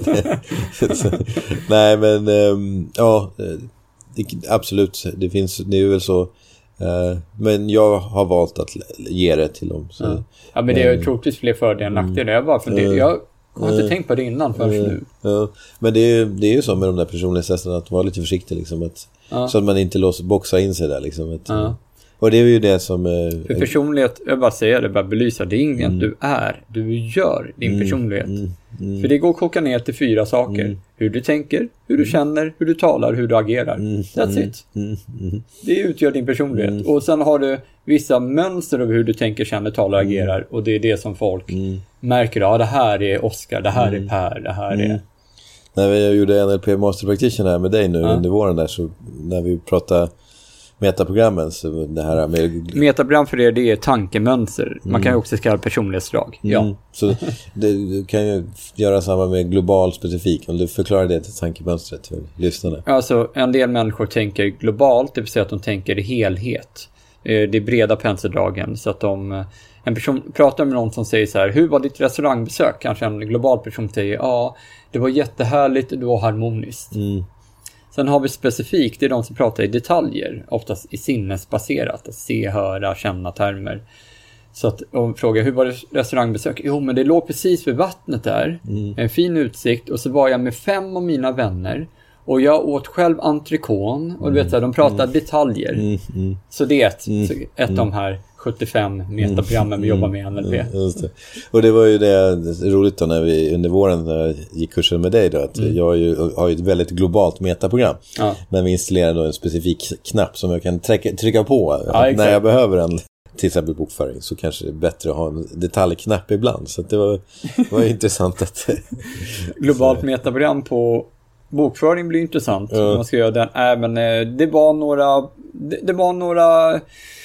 Nej, men um, ja, det, absolut. Det finns, det är väl så. Uh, men jag har valt att ge det till dem. Så, ja. ja, men det är ju troligtvis fler fördelar än nackdelar. Jag bara funderar, jag har inte uh, tänkt på det innan förrän uh, nu. Uh, men det är, det är ju så med de där personlighetstesterna att vara lite försiktig liksom, att Ja. så att man inte låser boxa in sig där liksom. Att, ja. Och det är ju det som eh, för personlighet, jag bara säger det, bara belysa, det är inget mm. du är, du gör din mm. personlighet mm. Mm. för det går att koka ner till fyra saker, mm. hur du tänker, hur du känner, hur du talar, hur du agerar. mm. That's it. mm. Mm. Det utgör din personlighet. mm. Och sen har du vissa mönster över hur du tänker, känner, talar, mm. agerar, och det är det som folk mm. märker, ja det här är Oscar, det här mm. är Per, det här mm. är när vi gjorde N L P Master Practitioner här med dig nu ja. under våren där, så när vi pratade metaprogrammen, så det här med metaprogram för det, det är tankemönster. Mm. Man kan ju också kalla personlighetsdrag. Mm. Ja. Så det, du kan ju göra samma med global specifik, om du förklarar det till tankemönstret för lyssnarna. Alltså en del människor tänker globalt, det vill säga att de tänker helhet. Det är breda penseldragen, så att de, en person pratar med någon som säger så här: hur var ditt restaurangbesök? Kanske en global person säger, ja det var jättehärligt, det var harmoniskt. Mm. Sen har vi specifikt, det är de som pratar i detaljer, oftast i sinnesbaserat, att se, höra, känna termer. Så att om frågar, hur var det restaurangbesök? Jo, men det låg precis vid vattnet där, mm. en fin utsikt, och så var jag med fem av mina vänner. Och jag åt själv entrecôte, och du vet så här, de pratar mm. detaljer. Mm. Mm. Så det är ett, mm. ett av de här sjuttiofem metaprogrammen vi jobbar med i N L P. Mm, just det. Och det var ju det roligt då när vi under våren när jag gick kursen med dig då, att mm. jag har ju, har ju ett väldigt globalt metaprogram. Ja. Men vi installerar då en specifik knapp som jag kan trycka, trycka på ja, när jag behöver en, till exempel bokföring, så kanske det är bättre att ha en detaljknapp ibland. Så att det var, var intressant att globalt metaprogram på bokföring blir intressant. Ja. Man ska göra den. Äh, men det var några det, det var några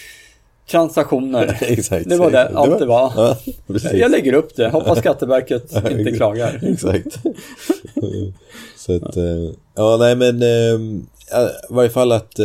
transaktioner. Exakt. Det var det, allt det var. Ja, jag lägger upp det. Hoppas Skatteverket inte klagar. Exakt. Så att, ja, nej men i varje fall att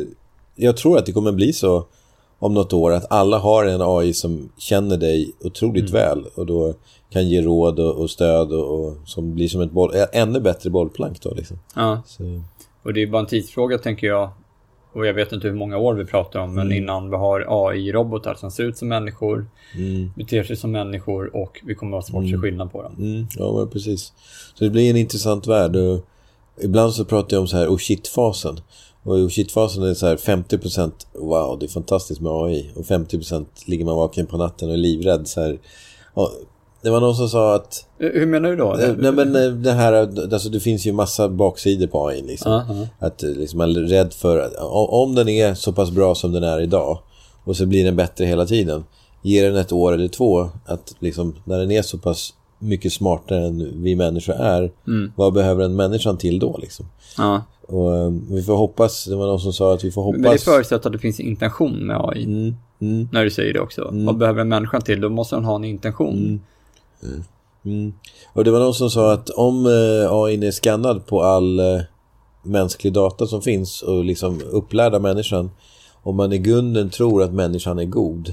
jag tror att det kommer bli så om något år att alla har en A I som känner dig otroligt mm. väl, och då kan ge råd och, och stöd och, och som blir som ett boll, ännu bättre bollplank då liksom. Ja. Så. Och det är bara en tidsfråga, tänker jag. Och jag vet inte hur många år vi pratar om, men mm. innan vi har A I-robotar som ser ut som människor, mm. beter sig som människor, och vi kommer att ha svårt att se skillnad på dem. Mm. Ja, men precis. Så det blir en intressant värld. Och ibland så pratar jag om så här oh shit-fasen. Och oh shit-fasen är så här femtio procent wow, det är fantastiskt med A I. Och femtio procent ligger man vaken på natten och är livrädd så här. Och det var någon som sa att... Hur menar du då? Nej, men det här, alltså det finns ju massa baksidor på A I liksom. Uh-huh. Att liksom man är rädd för, om den är så pass bra som den är idag, och så blir den bättre hela tiden, ger den ett år eller två, att liksom när den är så pass mycket smartare än vi människor är, mm. vad behöver en människan till då liksom? Uh-huh. Och um, vi får hoppas, det var någon som sa att vi får hoppas... Men det förutsätter att det finns intention med A I. Mm. Mm. När du säger det också. Mm. Vad behöver en människa till? Då måste den ha en intention. Mm. Mm. Mm. Och det var någon som sa att om eh, A I är skannad på all eh, mänsklig data som finns och liksom upplärda människan, om man i grunden tror att människan är god,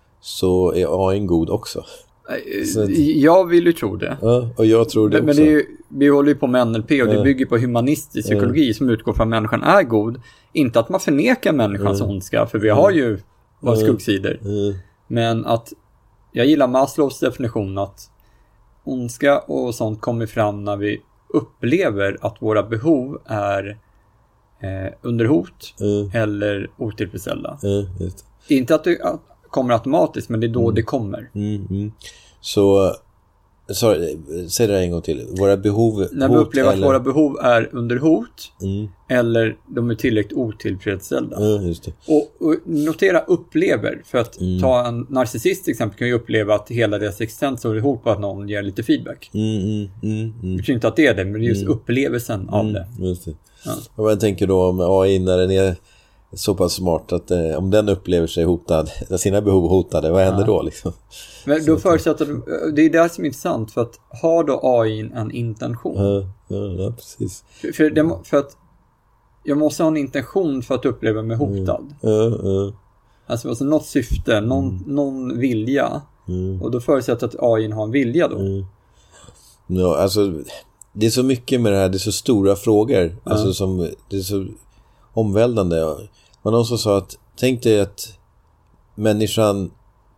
så är A I god också. Så, jag vill ju tro det. Ja, och jag tror det men, också. Men det är ju, vi håller ju på med N L P, och det bygger på humanistisk psykologi, som utgår från att människan är god. Inte att man förnekar människans mm. ondska, för vi har ju våra skuggsidor. Mm. Men att jag gillar Maslows definition att ondska och sånt kommer fram när vi upplever att våra behov är eh, under hot mm. eller otillfredsställda. Mm, inte att det kommer automatiskt, men det är då mm. det kommer. Mm, mm. Så sorry, säg det en gång till. Våra behov... När vi upplever eller... att våra behov är under hot mm. eller de är tillräckligt otillfredsställda. Mm, just det. Och, och notera upplever, för att mm. ta en narcissist till exempel, kan ju uppleva att hela deras existens är ihop på att någon ger lite feedback. Mm, mm, mm, mm. Jag tror inte att det är det, men det är just mm. upplevelsen av mm, det. Just det. Ja. Och jag tänker då med A I när den är så pass smart att eh, om den upplever sig hotad, sina behov hotade, vad händer ja. då liksom? Men då förutsätter du, det är det som är intressant, för att har då A I en intention? Ja, ja, ja precis. För, för, det, för att jag måste ha en intention för att uppleva mig hotad. Ja, ja. Alltså, alltså något syfte, någon, mm. någon vilja. Mm. Och då förutsätter att A I har en vilja då. Mm. Ja, alltså det är så mycket med det här, det är så stora frågor. Mm. Alltså som, det är så omvälvande. Det var någon som sa att tänk dig att människan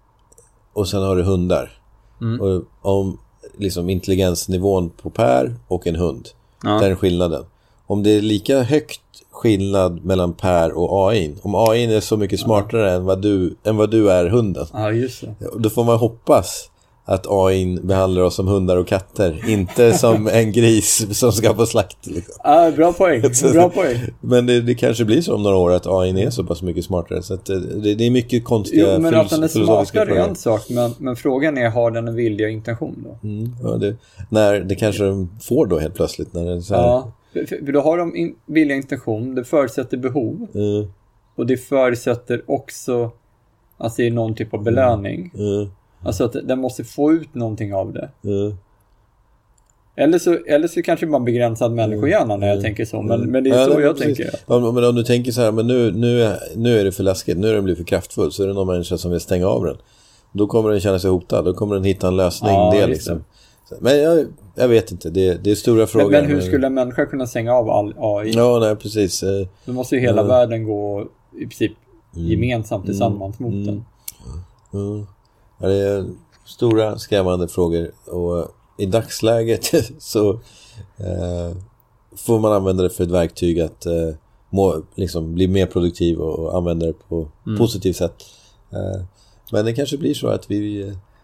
och sen har du hundar. Mm. Och om liksom intelligensnivån på Per och en hund. Ja. Den skillnaden. Om det är lika högt skillnad mellan Per och A I. Om A I är så mycket smartare ja. än, vad du, än vad du är hunden. Ja, just det. Då får man hoppas att A I behandlar oss som hundar och katter. Inte som en gris som ska på slakt. Liksom. Ja, bra poäng. Bra poäng. Men det, det kanske blir så om några år att A I är så pass mycket smartare. Så att det, det är mycket konstiga jo, men att den är smartare är en sak. Men, men frågan är, har den en vilja och intention då? Mm, ja, det, när, det kanske de får då helt plötsligt. När det är så här. Ja, för, för då har de in, vilja och intention. Det förutsätter behov. Mm. Och det förutsätter också att det är någon typ av belöning. Mm. Mm. Alltså att den måste få ut någonting av det. Mm. Eller, så, eller så kanske man begränsad människohjärna när jag mm. tänker så. Men, men det är ja, så jag precis. tänker. Ja, men om du tänker så här, men nu, nu, är, nu är det för läskigt, nu är den blivit för kraftfull, så är det någon människa som vill stänga av den. Då kommer den känna sig hotad, då kommer den hitta en lösning. Ja, det liksom. Men jag, jag vet inte, det, det är stora frågor. Men, men hur skulle en människa kunna stänga av all A I? Ja, nej, precis. Då måste ju hela ja. världen gå i princip mm. gemensamt tillsammans mm. mot den. Mm. Mm. Ja, det är stora skrämmande frågor, och i dagsläget så eh, får man använda det för ett verktyg att eh, må, liksom, bli mer produktiv och, och använda det på mm. positivt sätt. Eh, men det kanske blir så att vi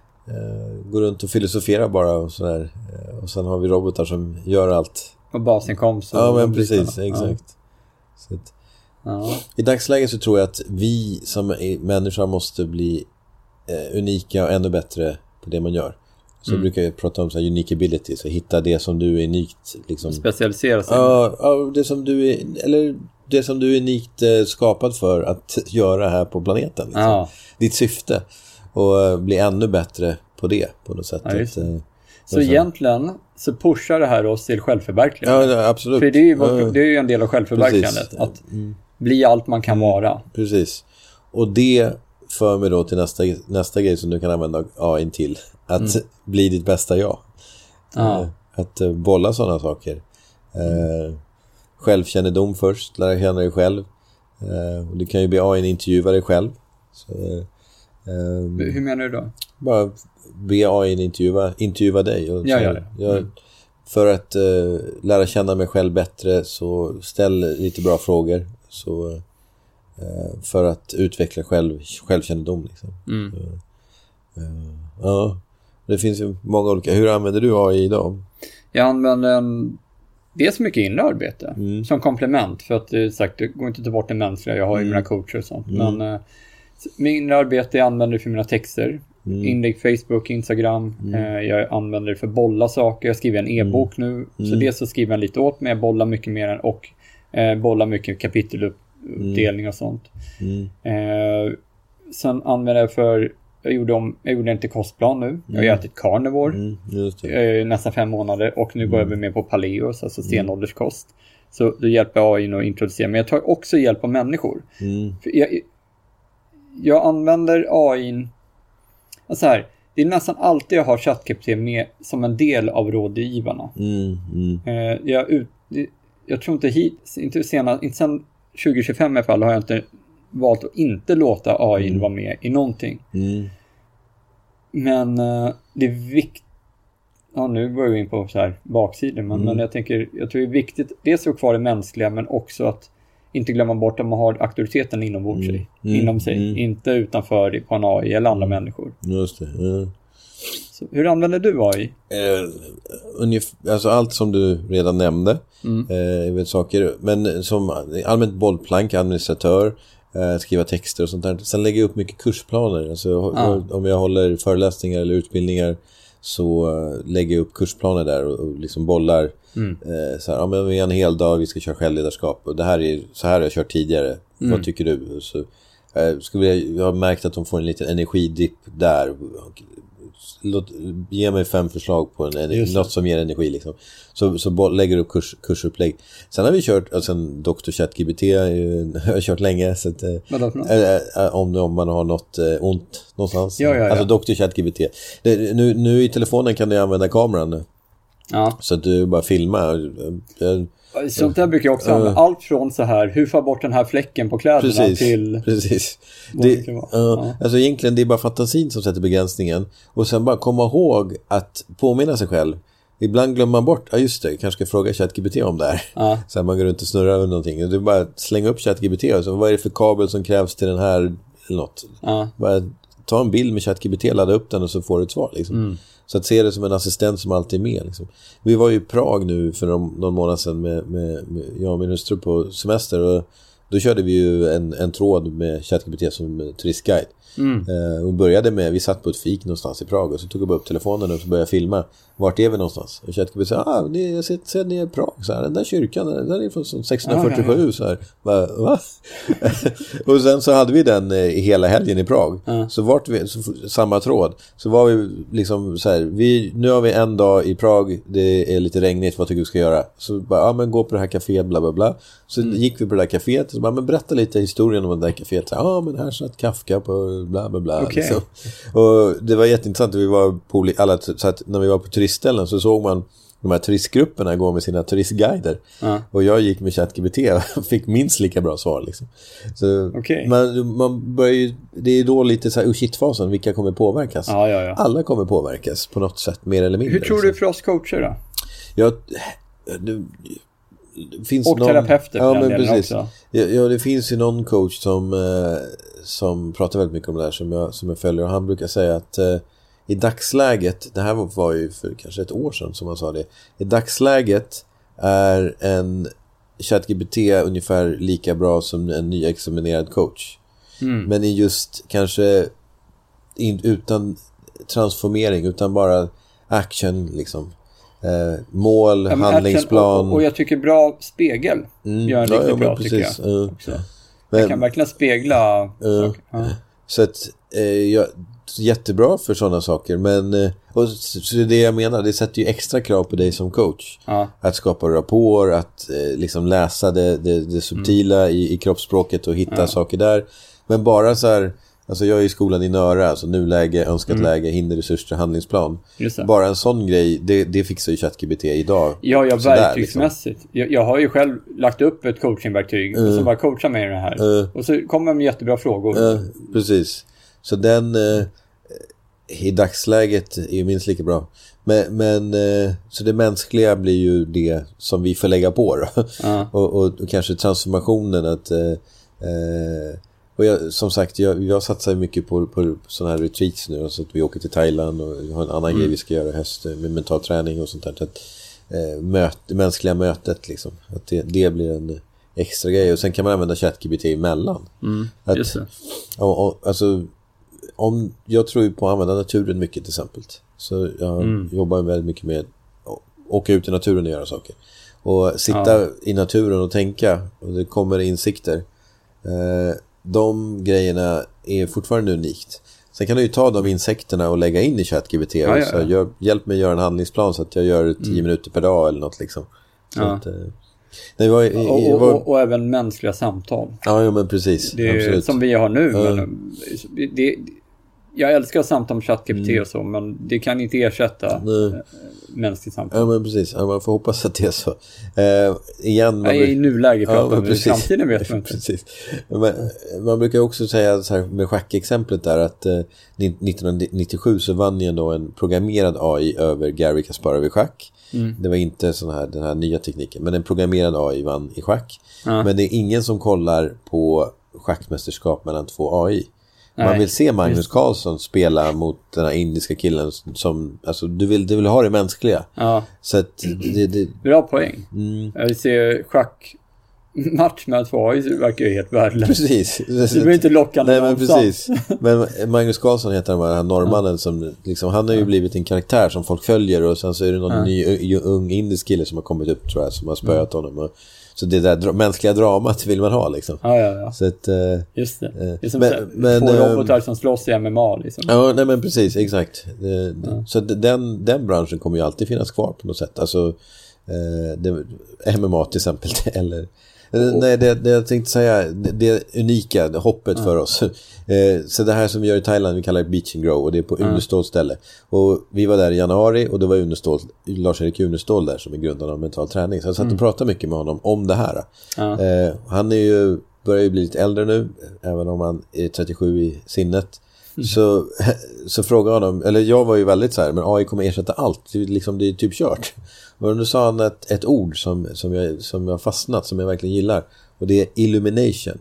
eh, går runt och filosoferar bara och sådär, eh, och sen har vi robotar som gör allt. Och basinkomst. Ja, men precis, exakt. Ja. Så att, ja. I dagsläget så tror jag att vi som människor måste bli Eh, unika och ännu bättre på det man gör. Så mm. brukar jag prata om så här unique ability, så hitta det som du är unikt liksom. Specialisera sig. Ja, ja, det som du är, eller det som du är unikt eh, skapad för att göra här på planeten liksom. Ja. Ditt syfte, och eh, bli ännu bättre på det på något sätt. Ja, att, eh, så egentligen så pushar det här oss till självförverkligande. Ja, absolut. För det är ju, ja. det är ju en del av självförverkligandet. Precis. Att mm. bli allt man kan vara. Precis. Och det för mig då till nästa, nästa grej som du kan använda A I till. Att mm. bli ditt bästa jag. Ja. Att uh, bolla sådana saker. Uh, självkännedom först. Lära känna dig själv. Uh, och du kan ju be A I intervjua dig själv. Så, uh, Hur menar du då? Bara be A I intervjua, intervjua dig. Och ja, så, ja, ja. Jag, mm. För att uh, lära känna mig själv bättre, så ställ lite bra frågor. Så... Uh, för att utveckla själv, självkännedom liksom. Mm. Så, uh, ja, det finns ju många olika. Hur använder du A I idag? Jag använder en, dels mycket inre arbete mm. som komplement, för att det, sagt, det går inte att ta bort det mänskliga. Jag har ju mm. mina coacher och sånt. Mm. Men uh, min inre arbete jag använder för mina texter. Mm. Inlägg Facebook, Instagram. Mm. Uh, jag använder det för bolla saker. Jag skriver en e-bok mm. nu. Mm. Så dels så skriver jag lite åt mig. Jag bollar mycket mer och uh, bollar mycket kapitelupp. Uppdelning och sånt. Mm. Eh, sen använder jag för jag gjorde, om, jag gjorde inte kostplan nu. Mm. Jag har ätit carnivore mm, just det. Eh, nästan fem månader och nu mm. går jag över med på paleos, alltså stenålderskost. Så då hjälper jag A I att introducera, men jag tar också hjälp av människor. Mm. För jag, jag använder A I alltså här, det är nästan alltid jag har ChatGPT med som en del av rådgivarna. Mm. Mm. Eh, jag, ut, jag tror inte hit, inte senare, inte sen tjugo tjugofem i alla fall har jag inte valt att inte låta A I mm. vara med i någonting. Mm. Men uh, det är viktigt. Ja, nu börjar vi in på så här baksidan. Men, mm. men jag tänker, jag tror det är viktigt dels att kvar det mänskliga, men också att inte glömma bort att man har auktoriteten inombords mm. sig, mm. inom sig. Mm. Inte utanför på en A I eller andra mm. människor. Just det. Mm. Så, hur använder du A I? Eh, ungefär, alltså allt som du redan nämnde. Mm. Eh, vet saker, men som allmänt bollplank, administratör, eh, skriva texter och sånt där. Sen lägger jag upp mycket kursplaner. Alltså, ah. om jag håller föreläsningar eller utbildningar, så uh, lägger jag upp kursplaner där och, och liksom bollar mm. eh, så här, ja, men vi har en hel dag, vi ska köra självledarskap och det här är, så här har jag kört tidigare Mm. Vad tycker du? Så, eh, skulle jag, jag har märkt att de får en liten energidipp där. Låt, ge mig fem förslag på en energi, något som ger energi liksom. Så, så lägger du upp kurs, kursupplägg. Sen har vi kört, alltså doktor ChatGPT har jag kört länge så att, äh, äh, om, om man har något äh, ont någonstans. Ja, ja, ja. Alltså doktor ChatGPT. Det, nu, nu i telefonen kan du använda kameran. Ja. Så att du bara filmar. Jag, Sånt där brukar jag också använda. Allt från så här, hur får bort den här fläcken på kläderna precis, till... Precis. Det, det uh, ja. Alltså egentligen det är bara fantasin som sätter begränsningen. Och sen bara komma ihåg att påminna sig själv. Ibland glömmer man bort, ja just det, kanske ska fråga ChatGPT om det här. Ja. Så här man går runt och snurrar över någonting. Och du bara slänga upp ChatGPT och så vad är det för kabel som krävs till den här eller något. Ja. Bara ta en bild med ChatGPT, ladda upp den och så får du ett svar liksom. Mm. Så att se det som en assistent som alltid är med liksom. Vi var ju i Prag nu för någon, någon månad sedan med, med, med jag och min hustru på semester och då körde vi ju en, en tråd med ChatGPT som turistguide. Mm. Uh, och började med, vi satt på ett fik någonstans i Prag och så tog jag upp telefonen och så började jag filma. Vart är vi någonstans? Och ChatGPT sa, ah, det är, jag ser, ser ni i Prag så här, den där kyrkan, den där är från sexhundrafyrtiosju ah, ja, ja. Så här. Va? Va? Och sen så hade vi den eh, hela helgen i Prag. Ah. Så vart vi, så, samma tråd. Så var vi liksom så här, vi, nu har vi en dag i Prag, det är lite regnigt, vad tycker du ska göra? Så bara, ja ah, men gå på det här kaféet, bla bla bla. Så mm. gick vi på det där kaféet och så bara, men berätta lite historien om det där kaféet. Ja, ah, men här satt Kafka på bla bla bla. Okay. Liksom. Och det var jätteintressant, vi var på alla, så att när vi var på turistställen så såg man de här turistgrupperna gå med sina turistguider. Uh. Och jag gick med ChatGPT och fick minst lika bra svar liksom. Så okay. man, man börjar ju, det är då lite så här shit-fasen, vilka kommer påverkas? Ja, ja, ja. Alla kommer påverkas på något sätt, mer eller mindre. Hur tror liksom. Du för oss coacher då? Ja, det, det finns och någon, terapeuter ja, men precis. Också. Ja, ja, det finns ju någon coach som, eh, som pratar väldigt mycket om det här som jag, som jag följer och han brukar säga att eh, i dagsläget, det här var ju för kanske ett år sedan som han sa det, i dagsläget är en ChatGPT ungefär lika bra som en nyexaminerad coach. Mm. Men i just kanske in, utan transformering, utan bara action liksom. Eh, mål, ja, handlingsplan. Och, och jag tycker bra spegel mm. gör en ja, riktigt ja, bra precis. Tycker jag. Uh. Men, jag kan verkligen spegla uh. ja. Så att eh, jag jättebra för sådana saker, men och så det jag menar, det sätter ju extra krav på dig som coach. Ja. Att skapa rapport, att eh, liksom läsa det, det, det subtila mm. i, i kroppsspråket och hitta ja. Saker där. Men bara så här, alltså jag är i skolan i Nöra, alltså nuläge, önskat mm. läge, hinder, resurser, handlingsplan. Bara en sån grej, det, det fixar ju ChatGPT idag. Ja, ja, verktygsmässigt. Liksom. Jag, jag har ju själv lagt upp ett coachingverktyg uh. och så bara coachar mig i det här. Uh. Och så kommer med jättebra frågor. Uh, precis. Så den eh, i dagsläget är ju minst lika bra. Men, men eh, så det mänskliga blir ju det som vi får lägga på då. Uh. och, och, och kanske transformationen att eh, eh, och jag, som sagt, jag, jag satsar mycket på, på sådana här retreats nu. Så att vi åker till Thailand och vi har en annan mm. grej vi ska göra i höst med mental träning och sånt där. Så att, eh, möt, det mänskliga mötet liksom. Att det, det blir en extra grej. Och sen kan man använda ChatGPT emellan. Mm, att, just det. Och, och, alltså, om, jag tror ju på att använda naturen mycket till exempel. Så jag mm. jobbar väldigt mycket med att åka ut i naturen och göra saker. Och sitta ja. I naturen och tänka. Och det kommer insikter. Eh, de grejerna är fortfarande unikt. Sen kan du ju ta de insekterna och lägga in i ChatGPT. Ja, ja, ja. Så jag, hjälp mig göra en handlingsplan så att jag gör tio mm. minuter per dag eller något liksom. Så ja. Att, eh, nej, var, i, och, och, var... och, och även mänskliga samtal. Ja, ja men precis. Det är, absolut. Som vi har nu. Ja. Men det, jag älskar samtal med ChatGPT mm. och så, men det kan inte ersätta nej. Mänskligt samtal. Ja, men precis. Ja, man får hoppas att det är så. Eh, igen, man Nej, i nuläge pratar vi. Framtiden vet man inte. Precis. Men, man brukar också säga så här med schackexemplet där att eh, nittonhundranittiosju så vann ju då en programmerad A I över Garry Kasparov i schack. Mm. Det var inte sån här, den här nya tekniken, men en programmerad A I vann i schack. Ja. Men det är ingen som kollar på schackmästerskap mellan två A I. Man Nej. Vill se Magnus Carlsson spela mot den här indiska killen som, alltså du vill, du vill ha det mänskliga. Ja. Så att det, det... Bra poäng. Mm. Jag vill se schack match med två A I verkar ju helt värdelöst. Precis. Det blir inte lockande. Nej, men precis. Men Magnus Carlsson heter han, den här norrmannen ja. Som liksom, han har ju ja. Blivit en karaktär som folk följer och sen så är det någon ja. Ny ung indisk kille som har kommit upp tror jag, som har spöat ja. Honom och så det där dra- mänskliga dramat vill man ha liksom. Ja, ja, ja. Så att, eh, just det. Det är som men, så, men, två eh, robotar som slåss i M M A liksom. Ja, nej men precis, exakt. Det, Ja. Så den, den branschen kommer ju alltid finnas kvar på något sätt. Alltså eh, det, M M A till exempel. Eller, Oh. nej, det, det jag tänkte säga, det, det unika, det hoppet Ja. för oss. Eh, så det här som vi gör i Thailand, vi kallar det Beach and Grow, och det är på Ja. Uneståls ställe. Och vi var där i januari och då var Unestål, Lars-Erik Unestål där som är grundaren av mental träning. Så jag satt Mm. och pratade mycket med honom om det här. Ja. Eh, han är ju, börjar ju bli lite äldre nu, även om han är trettiosju i sinnet. Mm. Så, så frågade honom, eller jag var ju väldigt så här, men A I kommer ersätta allt. Det är, liksom, det är typ kört. Och nu sa han ett, ett ord som, som, jag, som jag har fastnat, som jag verkligen gillar. Och det är illumination.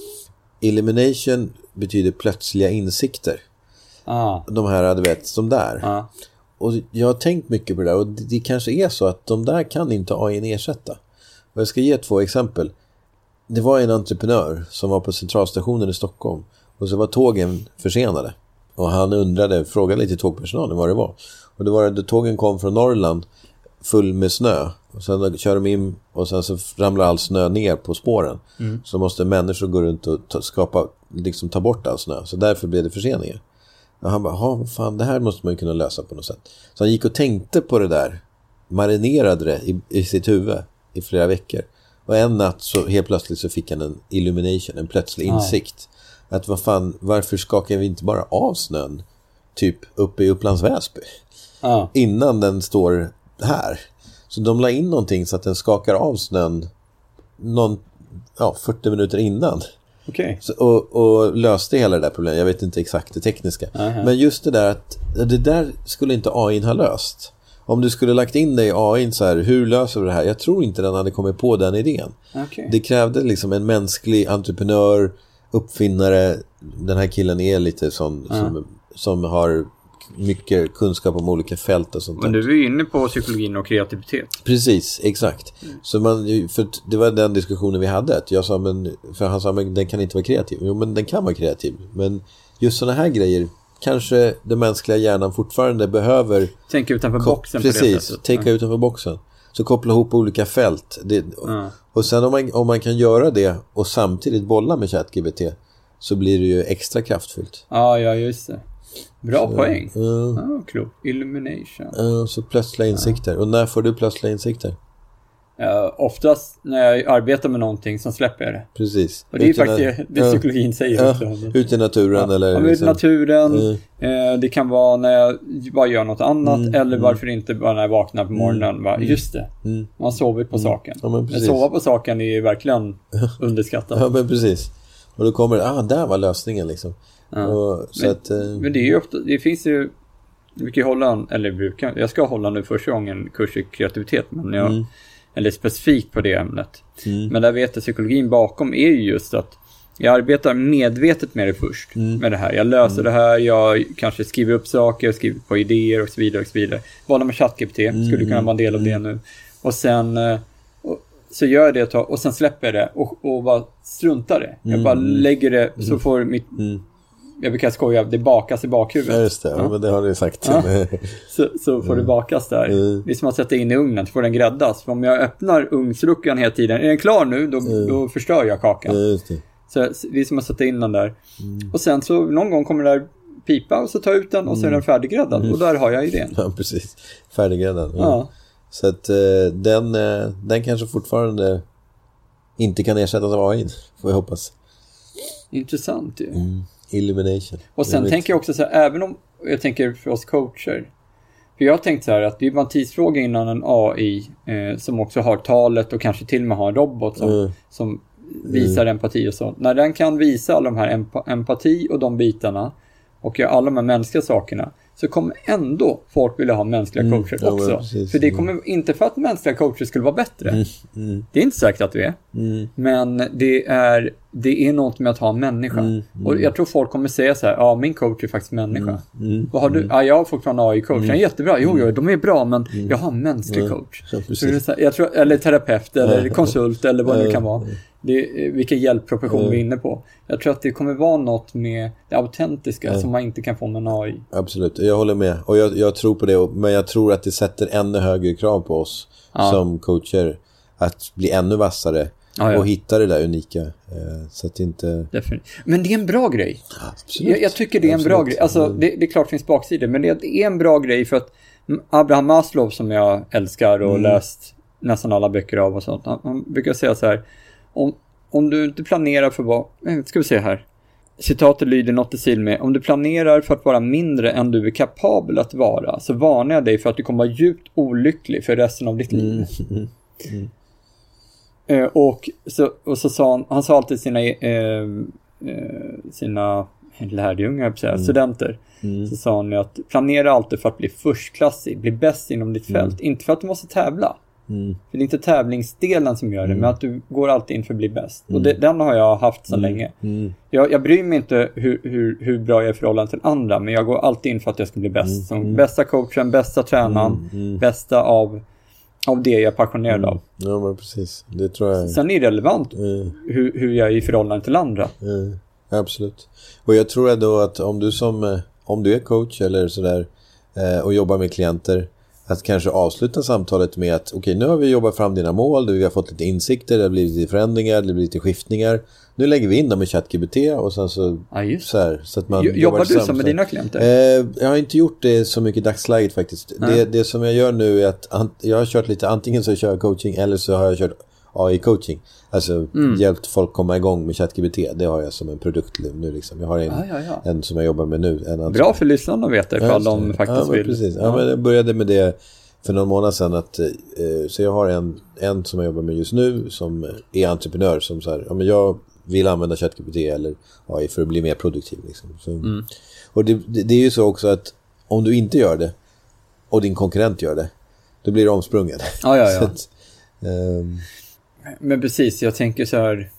Illumination betyder plötsliga insikter. Ah. De här, du vet, som där. Ah. Och jag har tänkt mycket på det där. Och det, det kanske är så att de där kan inte A I ersätta. Och jag ska ge två exempel. Det var en entreprenör som var på centralstationen i Stockholm. Och så var tågen försenade. Och han undrade, frågade lite tågpersonalen vad det var. Och det var att tågen kom från Norrland full med snö. Och sen kör de in och sen så ramlar all snö ner på spåren. Mm. Så måste människor gå runt och ta, skapa, liksom ta bort all snö. Så därför blev det förseningar. Och han bara, ja fan, det här måste man kunna lösa på något sätt. Så han gick och tänkte på det där. Marinerade det i, i sitt huvud i flera veckor. Och en natt så helt plötsligt så fick han en illumination, en plötslig insikt. Ah. Att vad fan, varför skakar vi inte bara av snön typ uppe i Upplands Väsby? Ah. Innan den står här. Så de la in någonting så att den skakar av snön någon, ja, fyrtio minuter innan. Okay. Så, och, och löste hela det där problemet. Jag vet inte exakt det tekniska. Uh-huh. Men just det där att det där skulle inte A I ha löst. Om du skulle lagt in det i A I så här, hur löser vi det här? Jag tror inte den hade kommit på den idén. Okay. Det krävde liksom en mänsklig entreprenör, uppfinnare. Den här killen är lite sån uh-huh. som, som har mycket kunskap om olika fält och sånt. Men du är ju inne på psykologin och kreativitet. Precis, exakt. Mm. Så man, för det var den diskussionen vi hade. Att jag sa, men, för han sa, men den kan inte vara kreativ. Jo, men den kan vara kreativ. Men just sådana här grejer, kanske den mänskliga hjärnan fortfarande behöver... Tänka utanför ko- boxen precis, på det sättet. tänka ja. utanför boxen. Så koppla ihop olika fält. Det, ja. Och sen om man, om man kan göra det och samtidigt bolla med ChatGPT så blir det ju extra kraftfullt. Ja, ja just det. Bra så, poäng. Uh, ah, klok. Illumination. Uh, så plötsliga insikter. Uh. Och när får du plötsliga insikter? Uh, oftast när jag arbetar med någonting som släpper jag det. Precis. Och det är faktiskt det, det uh, psykologin säger. Uh, ut i naturen. Ja. Eller ja, liksom. Ut i naturen. Uh. Uh, det kan vara när jag bara gör något annat. Mm, eller varför mm. inte bara när jag vaknar på morgonen. Mm, bara, just det. Mm, man har sovit på mm, saken. Ja, men men sova på saken är ju verkligen underskattat. Ja, men precis. Och då kommer det, ah, där var lösningen liksom. Ja. Och, så men, att, uh, men det är ju ofta, det finns ju mycket hålla, eller brukar, jag ska hålla nu första gången kurs i kreativitet, men jag, mm. eller specifikt på det ämnet. Mm. Men där vet jag psykologin bakom är ju just att jag arbetar medvetet med det först, mm. med det här. Jag löser mm. det här, jag kanske skriver upp saker, skriver på idéer och så vidare och så vidare. Vad med ChatGPT mm. skulle kunna vara en del av det nu. Och sen och, så gör jag det ett tag och sen släpper jag det och, och bara struntar det. Jag bara lägger det mm. så får mitt mm. jag brukar skoja, det bakas i bakhuvudet. Ja, just det. Ja. Ja, men det har du ju sagt. Ja. så, så får det bakas där. Mm. Det är som att sätta in i ugnen, så får den gräddas. För om jag öppnar ugnsluckan hela tiden, är den klar nu, då, mm. då förstör jag kakan. Ja, just det. Så det är som att sätta in den där. Mm. Och sen så någon gång kommer det där pipa och så tar jag ut den och så är den färdiggräddad. Mm. Och där har jag idén. Ja, precis. Färdiggräddad. Ja. Ja. Så att uh, den, uh, den kanske fortfarande inte kan ersättas av A I, får jag hoppas. Intressant ju. Mm. Illumination. Och sen jag tänker jag också så här, även om jag tänker för oss coacher. För jag har tänkt så här att det är bara en tidsfråga innan en A I eh, som också har talet och kanske till och med har en robot som, mm. som visar mm. empati och så. När den kan visa alla de här emp- empati och de bitarna och alla de här mänskliga sakerna, så kommer ändå folk vilja ha mänskliga mm. coacher ja, också. Precis, för det kommer mm. inte för att mänskliga coacher skulle vara bättre. Mm. Mm. Det är inte säkert att det är. Mm. Men det är, det är något med att ha en människa. Mm. Mm. Och jag tror folk kommer säga så här, ja, min coach är faktiskt människa. Mm. Mm. Vad har du? Ja, jag har fortfarande A I-coach. Mm. Den är jättebra. Jo, jo, de är bra, men mm. jag har en mänsklig mm. coach. Så, så det är så här, jag tror, eller terapeut, eller mm. konsult, eller vad det nu kan vara. Det, vilken hjälpprofession mm. vi är inne på. Jag tror att det kommer vara något med det autentiska mm. som man inte kan få med en A I. Absolut, jag håller med. Och jag, jag tror på det, men jag tror att det sätter ännu högre krav på oss ja. som coacher. att bli ännu vassare ah, ja. och hitta det där unika. Eh, så att inte... Definitivt. Men det är en bra grej. Absolut. Jag, jag tycker det är en Absolut. bra grej. Alltså, det, det är klart det finns baksidor, men det är en bra grej för att Abraham Maslow, som jag älskar och mm. läst nästan alla böcker av och sånt, han, han brukar säga så här: om, om du inte planerar för vad... Ska vi se här. Citatet lyder något i stil med: om du planerar för att vara mindre än du är kapabel att vara, så varnar jag dig för att du kommer vara djupt olycklig för resten av ditt liv. Mm. Mm. Uh, och, så, och så sa han, han sa alltid sina uh, uh, sina lärjungar, mm. studenter, mm. så sa han att planera alltid för att bli förstklassig, bli bäst inom ditt fält, mm. inte för att du måste tävla. Mm. För det är inte tävlingsdelen som gör det, mm. men att du går alltid in för att bli bäst. Mm. Och det, den har jag haft så mm. länge. Mm. Jag, jag bryr mig inte hur, hur, hur bra jag är i förhållande till andra, men jag går alltid in för att jag ska bli bäst. Mm. Som mm. bästa coachen, bästa tränaren, mm. Mm. bästa av, av det jag är passionerad mm. av. Ja, men precis. Det tror jag. Sen är det relevant mm. hur, hur jag är i förhållande till andra. Mm. Absolut. Och jag tror ändå att om du som om du är coach eller sådär och jobbar med klienter, att kanske avsluta samtalet med att okej, okay, nu har vi jobbat fram dina mål, vi har fått lite insikter, det har blivit lite förändringar, det blir lite skiftningar. Nu lägger vi in dem i ChatGPT och sen så, ja, så, här, så att man jobbar, jobbar du så med dina klienter? Eh, jag har inte gjort det så mycket i dagsläget faktiskt. Det, det som jag gör nu är att an- jag har kört lite, antingen så kör jag coaching eller så har jag kört A I-coaching. Alltså mm. hjälpt folk komma igång med ChatGPT. Det har jag som en produkt nu liksom. Jag har en, ja, ja, ja. en som jag jobbar med nu. En Bra för lyssnarna att veta ifall ja, de faktiskt ja, vill. Precis. Ja, ja. Men jag började med det för någon månad sedan. Att, eh, så jag har en, en som jag jobbar med just nu som är entreprenör. Som så här, ja, men jag vill använda ChatGPT eller A I för att bli mer produktiv. Liksom. Så, mm. Och det, det, det är ju så också att om du inte gör det och din konkurrent gör det, då blir det omsprungen. Ja, ja, ja. Så att, um... Men precis, jag tänker så här,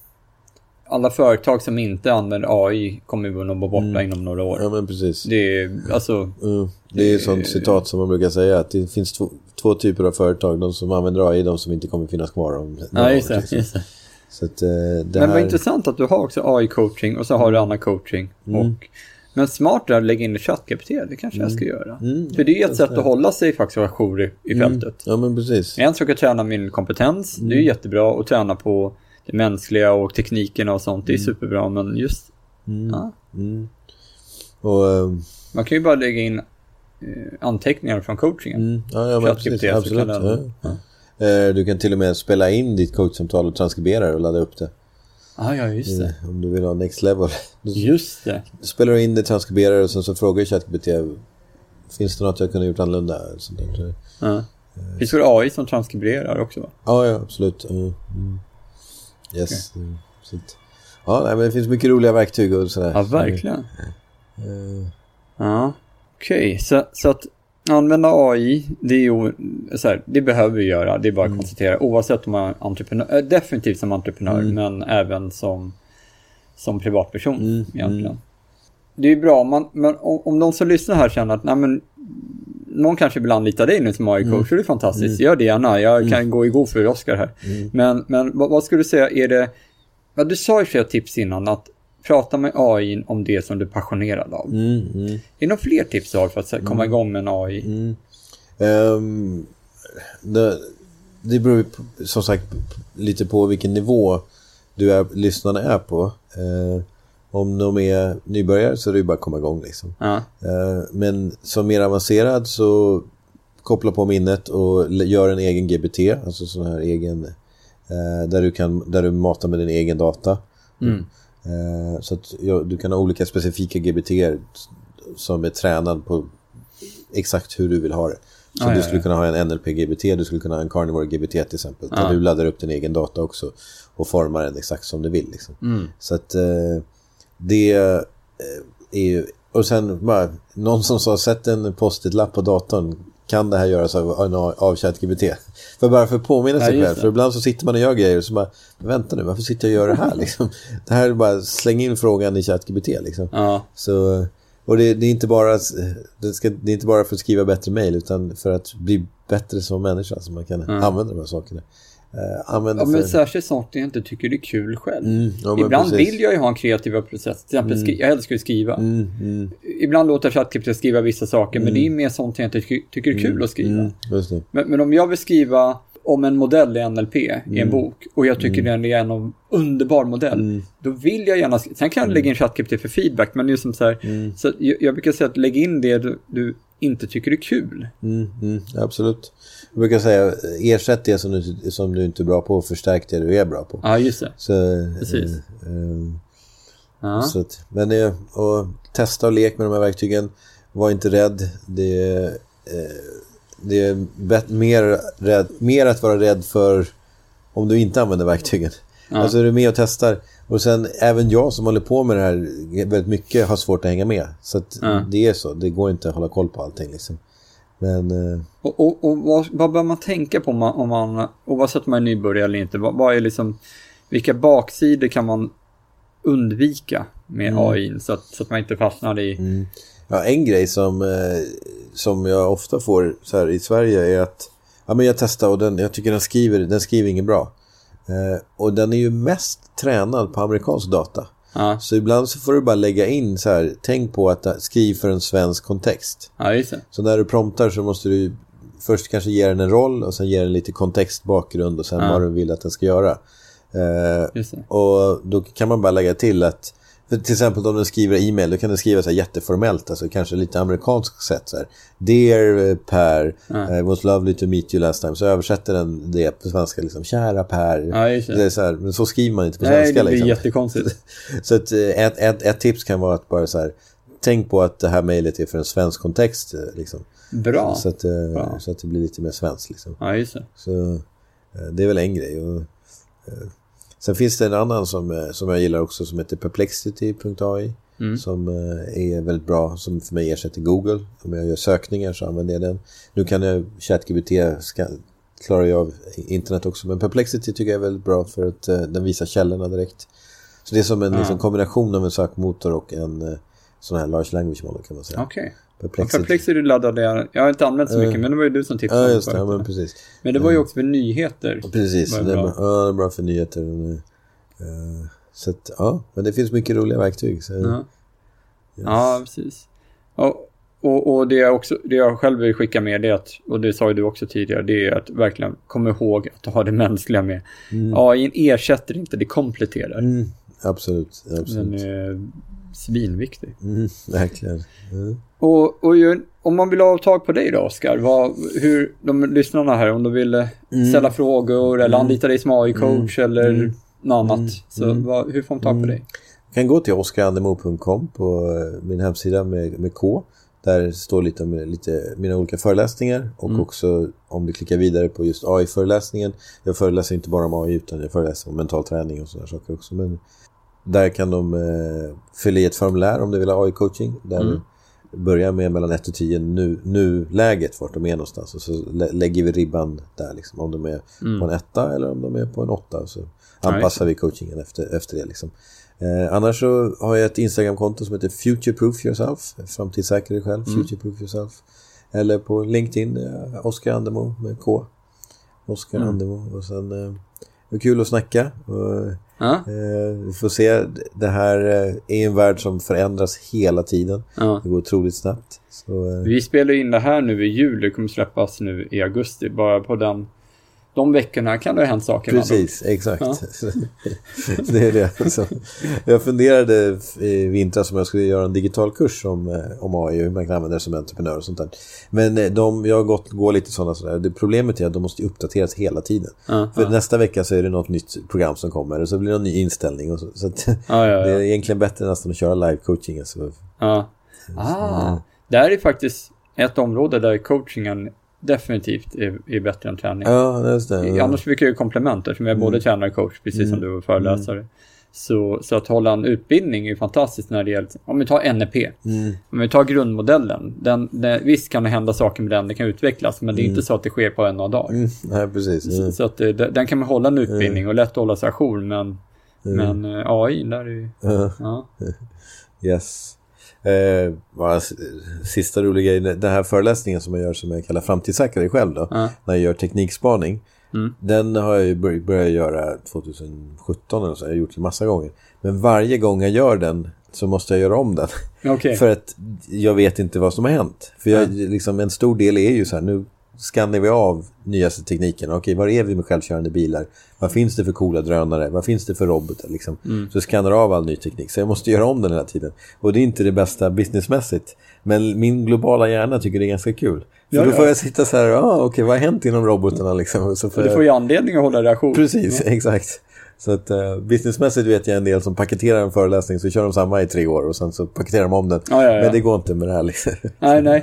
alla företag som inte använder A I kommer ju att vara borta mm. inom några år. Ja, men precis. Det är, alltså, mm. det är ett sånt citat som man brukar säga, att det finns två, två typer av företag. De som använder A I, de som inte kommer finnas kvar om ja, just det, just det. Så att, uh, det men här... vad intressant att du har också A I-coaching och så har du annan coaching. Mm. Och, men smart är att lägga in i ChatGPT, det kanske mm. jag ska göra. Mm. För det är ett sätt att hålla sig faktiskt ajour i, i fältet. Mm. Ja, men precis. Jag försöker träna min kompetens, mm. det är jättebra att träna på det mänskliga och tekniken och sånt, det är mm. superbra, men just mm. ja. Mm. Och, um... man kan ju bara lägga in eh, anteckningar från coachingen. Mm. Ja, ja, men precis, absolut. Den, ja. Ja. Du kan till och med spela in ditt coachsamtal och transkribera och ladda upp det. Ah, ja, just det. Om du vill ha next level. Just det. Du spelar in det, transkriberar och sen så frågar ChatGPT, finns det något jag kunde gjort annorlunda? Sånt där. Ja. Finns det A I som transkriberar också? Va? Ja, ja, absolut. Mm. Yes. Okay. Mm. Ja, nej, men det finns mycket roliga verktyg och sådär. Ja, verkligen. Uh. Ja, okej. Okay. Så, så att använda A I, det är ju så här, det behöver vi göra, det är bara att mm. konstatera, oavsett om man är entreprenör, definitivt som entreprenör, mm. men även som som privatperson mm. egentligen. Mm. Det är bra, man, men om, om de som lyssnar här känner att nej, men någon kanske vill anlita dig nu som A I-coach, mm. så är det fantastiskt, mm. gör det gärna, jag mm. kan gå i god för Oskar här. Mm. Men, men vad, vad skulle du säga, är det, ja, du sa ju flera tips innan, att prata med A I om det som du är passionerad av. Mm, mm. Är det några fler tips du har för att komma mm. igång med en A I? Mm. Um, det, det beror på, som sagt lite på vilken nivå du är, lyssnarna är på. Uh, om de är nybörjare så är det ju bara att komma igång. Liksom. Uh. Uh, men som mer avancerad så koppla på minnet och gör en egen G B T. Alltså sån här egen uh, där, du kan, där du matar med din egen data. Mm. Uh, så att ja, du kan ha olika specifika G B T som är tränad på exakt hur du vill ha det. Så ah, du ja, skulle ja. kunna ha en N L P G B T, du skulle kunna ha en Carnivore G B T till exempel. Ah. Där du laddar upp din egen data också och formar den exakt som du vill. Liksom. Mm. Så att uh, det uh, är ju... Och sen bara, någon som sa, sätt en post-it-lapp på datorn. Kan det här göras av, av ChatGPT? För bara för att påminna sig ja, själv. För ibland så sitter man och gör grejer och så bara, vänta nu, varför sitter jag och gör det här? Liksom? Det här är bara, släng in frågan i ChatGPT. Liksom. Ja. Så, och det, det, är inte bara, det, ska, det är inte bara för att skriva bättre mejl, utan för att bli bättre som människa, så man kan ja. använda de här sakerna. Uh, använda ja, men för... särskilt sånt jag inte tycker det är kul själv. Mm, ja, Ibland precis. vill jag ju ha en kreativ process. Till exempel, mm. skri- jag älskar att skriva. Mm, mm. Ibland låter jag ChatGPT skriva vissa saker, mm. men det är mer sånt jag inte tycker, tycker är kul mm, att skriva. Mm, just det. Men, men om jag vill skriva om en modell i N L P mm. i en bok och jag tycker mm. den är en underbar modell, mm. då vill jag gärna, sen kan jag mm. lägga in ChatGPT för feedback, men det är som så här, mm. så jag, jag brukar säga att lägg in det du, du inte tycker är kul. Mm, mm, absolut. Jag brukar säga, ersätt det som du, som du inte är bra på och förstärk det du är bra på. Ja, just det. Så, precis. Eh, eh, ja. så att, men eh, och testa och lek med de här verktygen. Var inte rädd. Det är, eh, det är bet- mer, rädd, mer att vara rädd för om du inte använder verktygen. Ja. Alltså är du med och testar. Och sen även jag som håller på med det här väldigt mycket har svårt att hänga med. Så att ja. det är så. Det går inte att hålla koll på allting liksom. Men, eh... och, och, och vad, vad bör man tänka på om man, om man oavsett om man är nybörjare eller inte? Vad, vad är liksom, vilka baksidor kan man undvika med mm. A I så att, så att man inte fastnar i... Mm. Ja, en grej som, eh, som jag ofta får så här i Sverige är att ja, men jag testar och den, jag tycker den skriver, den skriver inget bra. Eh, och den är ju mest tränad på amerikansk data. Ja. Så ibland så får du bara lägga in så här, tänk på att skriv för en svensk kontext. Ja, just det. Så när du promptar så måste du först kanske ge den en roll och sen ge den lite kontext, bakgrund och sen ja. vad du vill att den ska göra. Eh, just det. Och då kan man bara lägga till att för till exempel om den skriver e-mail, då kan den skriva så här jätteformellt, alltså kanske lite amerikanskt sätt så här. Dear Per, ja. uh, was lovely to meet you last time. Så översätter den det på svenska liksom, kära Per. Ja, just det. Det är så här, men så skriver man inte på Nej, svenska. Det blir liksom. jättekonstigt. Så att, ett, ett, ett tips kan vara att bara så här, tänk på att det här mejlet är för en svensk kontext liksom. Bra. Så, så, att, Bra. så att det blir lite mer svenskt liksom. Ja, just det. Så det är väl en grej. Och, sen finns det en annan som, som jag gillar också som heter perplexity punkt a i mm. som är väldigt bra, som för mig ersätter Google. Om jag gör sökningar så använder jag den. Nu kan jag ChatGPT ska, klarar jag av internet också, men Perplexity tycker jag är väldigt bra för att uh, den visar källorna direkt. Så det är som en ja. liksom, kombination av en sökmotor och en uh, sån här large language model kan man säga. Okej. Okay. Perplexity. Perplexity laddade jag. Jag har inte använt så mycket, uh, men det var ju du som tipsade. Ja, just det. Ja, men precis. Men det var ju också för nyheter. Precis. Det är bra. Ja, det är bra för nyheter. Uh, så att, ja, men det finns mycket roliga verktyg. Så, ja. Yes. Ja, precis. Och, och, och det, jag också, det jag själv vill skicka med det är att, och det sa ju du också tidigare, det är att verkligen komma ihåg att ha det mänskliga med. Mm. A I ersätter inte, det kompletterar. Mm. Absolut, absolut. Den är svinviktig. Mm, verkligen. Mm. Och, och ju, om man vill ha tag på dig då, Oskar, vad, hur de lyssnarna här, om de vill mm. ställa frågor eller mm. anlita dig som A I-coach mm. eller mm. något annat, mm. så mm. vad, hur får man tag på mm. dig? Du kan gå till oskar andemo punkt com på min hemsida med, med K. Där står lite om lite mina olika föreläsningar och mm. också om du klickar vidare på just A I-föreläsningen. Jag föreläser inte bara om A I utan jag föreläser om mental träning och sådana saker också. Men där kan de eh, fylla i ett formulär om du vill ha A I-coaching. Där mm. börjar med mellan ett och tio nu, nu-läget vart de är någonstans. Och så lä- lägger vi ribban där liksom, om de är mm. på en etta eller om de är på en åtta. Så anpassar vi coachingen efter, efter det liksom. Eh, annars så har jag ett Instagram-konto som heter Futureproof Yourself. Framtidssäker dig själv, mm. Futureproof Yourself. Eller på LinkedIn, eh, Oskar Andemo med K. Oskar mm. Andemo. Och sen, eh, det är kul att snacka. Och, ja. eh, vi får se, det här eh, är en värld som förändras hela tiden. Ja. Det går otroligt snabbt. Så, eh. Vi spelar in det här nu i jul, det kommer släppas nu i augusti. Bara på den... De veckorna kan det ha hänt saker. Precis, exakt. Ja. Det är det. Så jag funderade i vintras om jag skulle göra en digital kurs om, om A I, hur man kan använda det som entreprenör och sånt där. Men de, jag har gått gå lite sådana sådär. Det problemet är att de måste uppdateras hela tiden. Ja, För ja. nästa vecka så är det något nytt program som kommer och så blir det en ny inställning. Och så så att ja, ja, ja. Det är egentligen bättre nästan att köra live-coaching. Alltså. Ja. Ah, det här är faktiskt ett område där coachingen definitivt är, är bättre än träning. Ja, just det. Ja. Annars brukar jag ju komplementer som jag är mm. både tränare och coach, precis mm. som du var föreläsare. Mm. Så, så att hålla en utbildning är fantastiskt när det gäller, om vi tar N L P, mm. om vi tar grundmodellen, den, den, visst kan det hända saker med den, det kan utvecklas, men det är mm. inte så att det sker på en av dagar. Mm. Nej, precis. Mm. Så, så att det, den kan man hålla en utbildning mm. och lätt hålla sig ajour, men, mm. men A I där är ju... Mm. Ja. Yes. Eh, bara sista roliga grejen, den här föreläsningen som jag gör som jag kallar framtidssäker dig själv då, ja. när jag gör teknikspaning, mm. den har jag ju bör- börjat göra tjugohundrasjutton eller så, jag har gjort det massa gånger, men varje gång jag gör den så måste jag göra om den. Okay. För att jag vet inte vad som har hänt, för jag, liksom, en stor del är ju så här, nu skannar vi av nyaste tekniken. Okej, var är vi med självkörande bilar? Vad finns det för coola drönare? Vad finns det för robotar? Liksom? Mm. Så skannar av all ny teknik. Så jag måste göra om den hela tiden. Och det är inte det bästa businessmässigt. Men min globala hjärna tycker det är ganska kul. För ja, då får ja. jag sitta så här, ah, okej, okay, vad har hänt inom robotarna? Liksom? Så får du får ju anledning att hålla reaktion. Precis, ja. exakt. Så att uh, businessmässigt vet jag en del som paketerar en föreläsning så kör de samma i tre år och sen så paketerar de om den. Ja, ja, ja. Men det går inte med det här liksom. Nej, nej.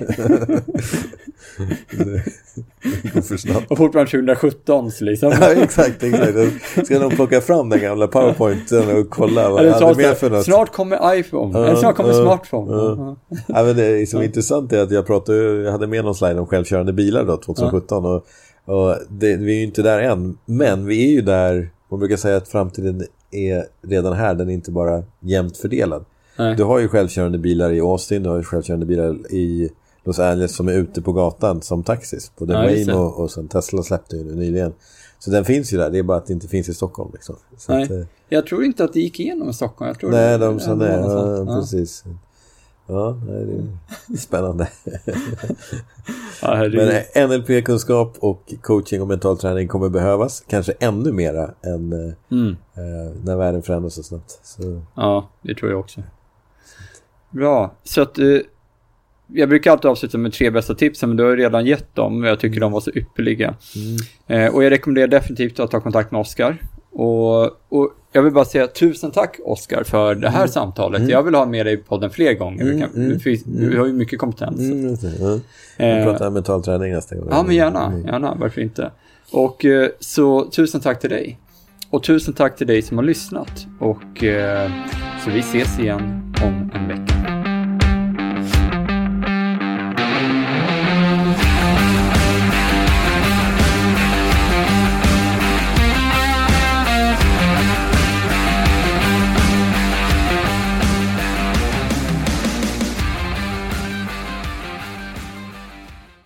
Det går för snabbt. Och fortfarande tjugo sjutton liksom. Ja, exakt, exakt. Ska de plocka fram den gamla PowerPointen och kolla vad jag hade med för något. Snart kommer iPhone, uh, eller snart kommer uh, smartphone. Uh. Uh. Ja, men det är så uh. intressant är att jag pratade, jag hade med någon slide om självkörande bilar då, tjugo sjutton. Uh. Och, och det, vi är ju inte där än, men vi är ju där. Man brukar säga att framtiden är redan här, den är inte bara jämnt fördelad. Nej. Du har ju självkörande bilar i Austin, du har ju självkörande bilar i Los Angeles som är ute på gatan som taxis. Både ja, Waymo och, och sen Tesla släppte ju nu nyligen. Så den finns ju där, det är bara att det inte finns i Stockholm. Liksom. Så nej. Att, eh, jag tror inte att det gick igenom i Stockholm. Jag tror nej, det, de sa nej, ja, ja. precis. Ja, det är spännande. Ja, men N L P-kunskap och coaching och mental träning kommer behövas. Kanske ännu mera än mm. eh, när världen förändras så snabbt. Så. Ja, det tror jag också. Bra, så att eh, jag brukar alltid avsluta med tre bästa tipsen, men du har ju redan gett dem och jag tycker de var så ypperliga. Mm. Eh, och jag rekommenderar definitivt att ta kontakt med Oskar. Och, och jag vill bara säga tusen tack Oskar för det här mm. samtalet. Mm. Jag vill ha med dig i podden fler gånger. Mm. Du, kan, mm. du, du har ju mycket kompetens. Mm. Ja. Jag eh, pratar mental träning nästa gång. Ja, men gärna. gärna varför inte? Och eh, så tusen tack till dig. Och tusen tack till dig som har lyssnat. Och eh, så vi ses igen om en vecka.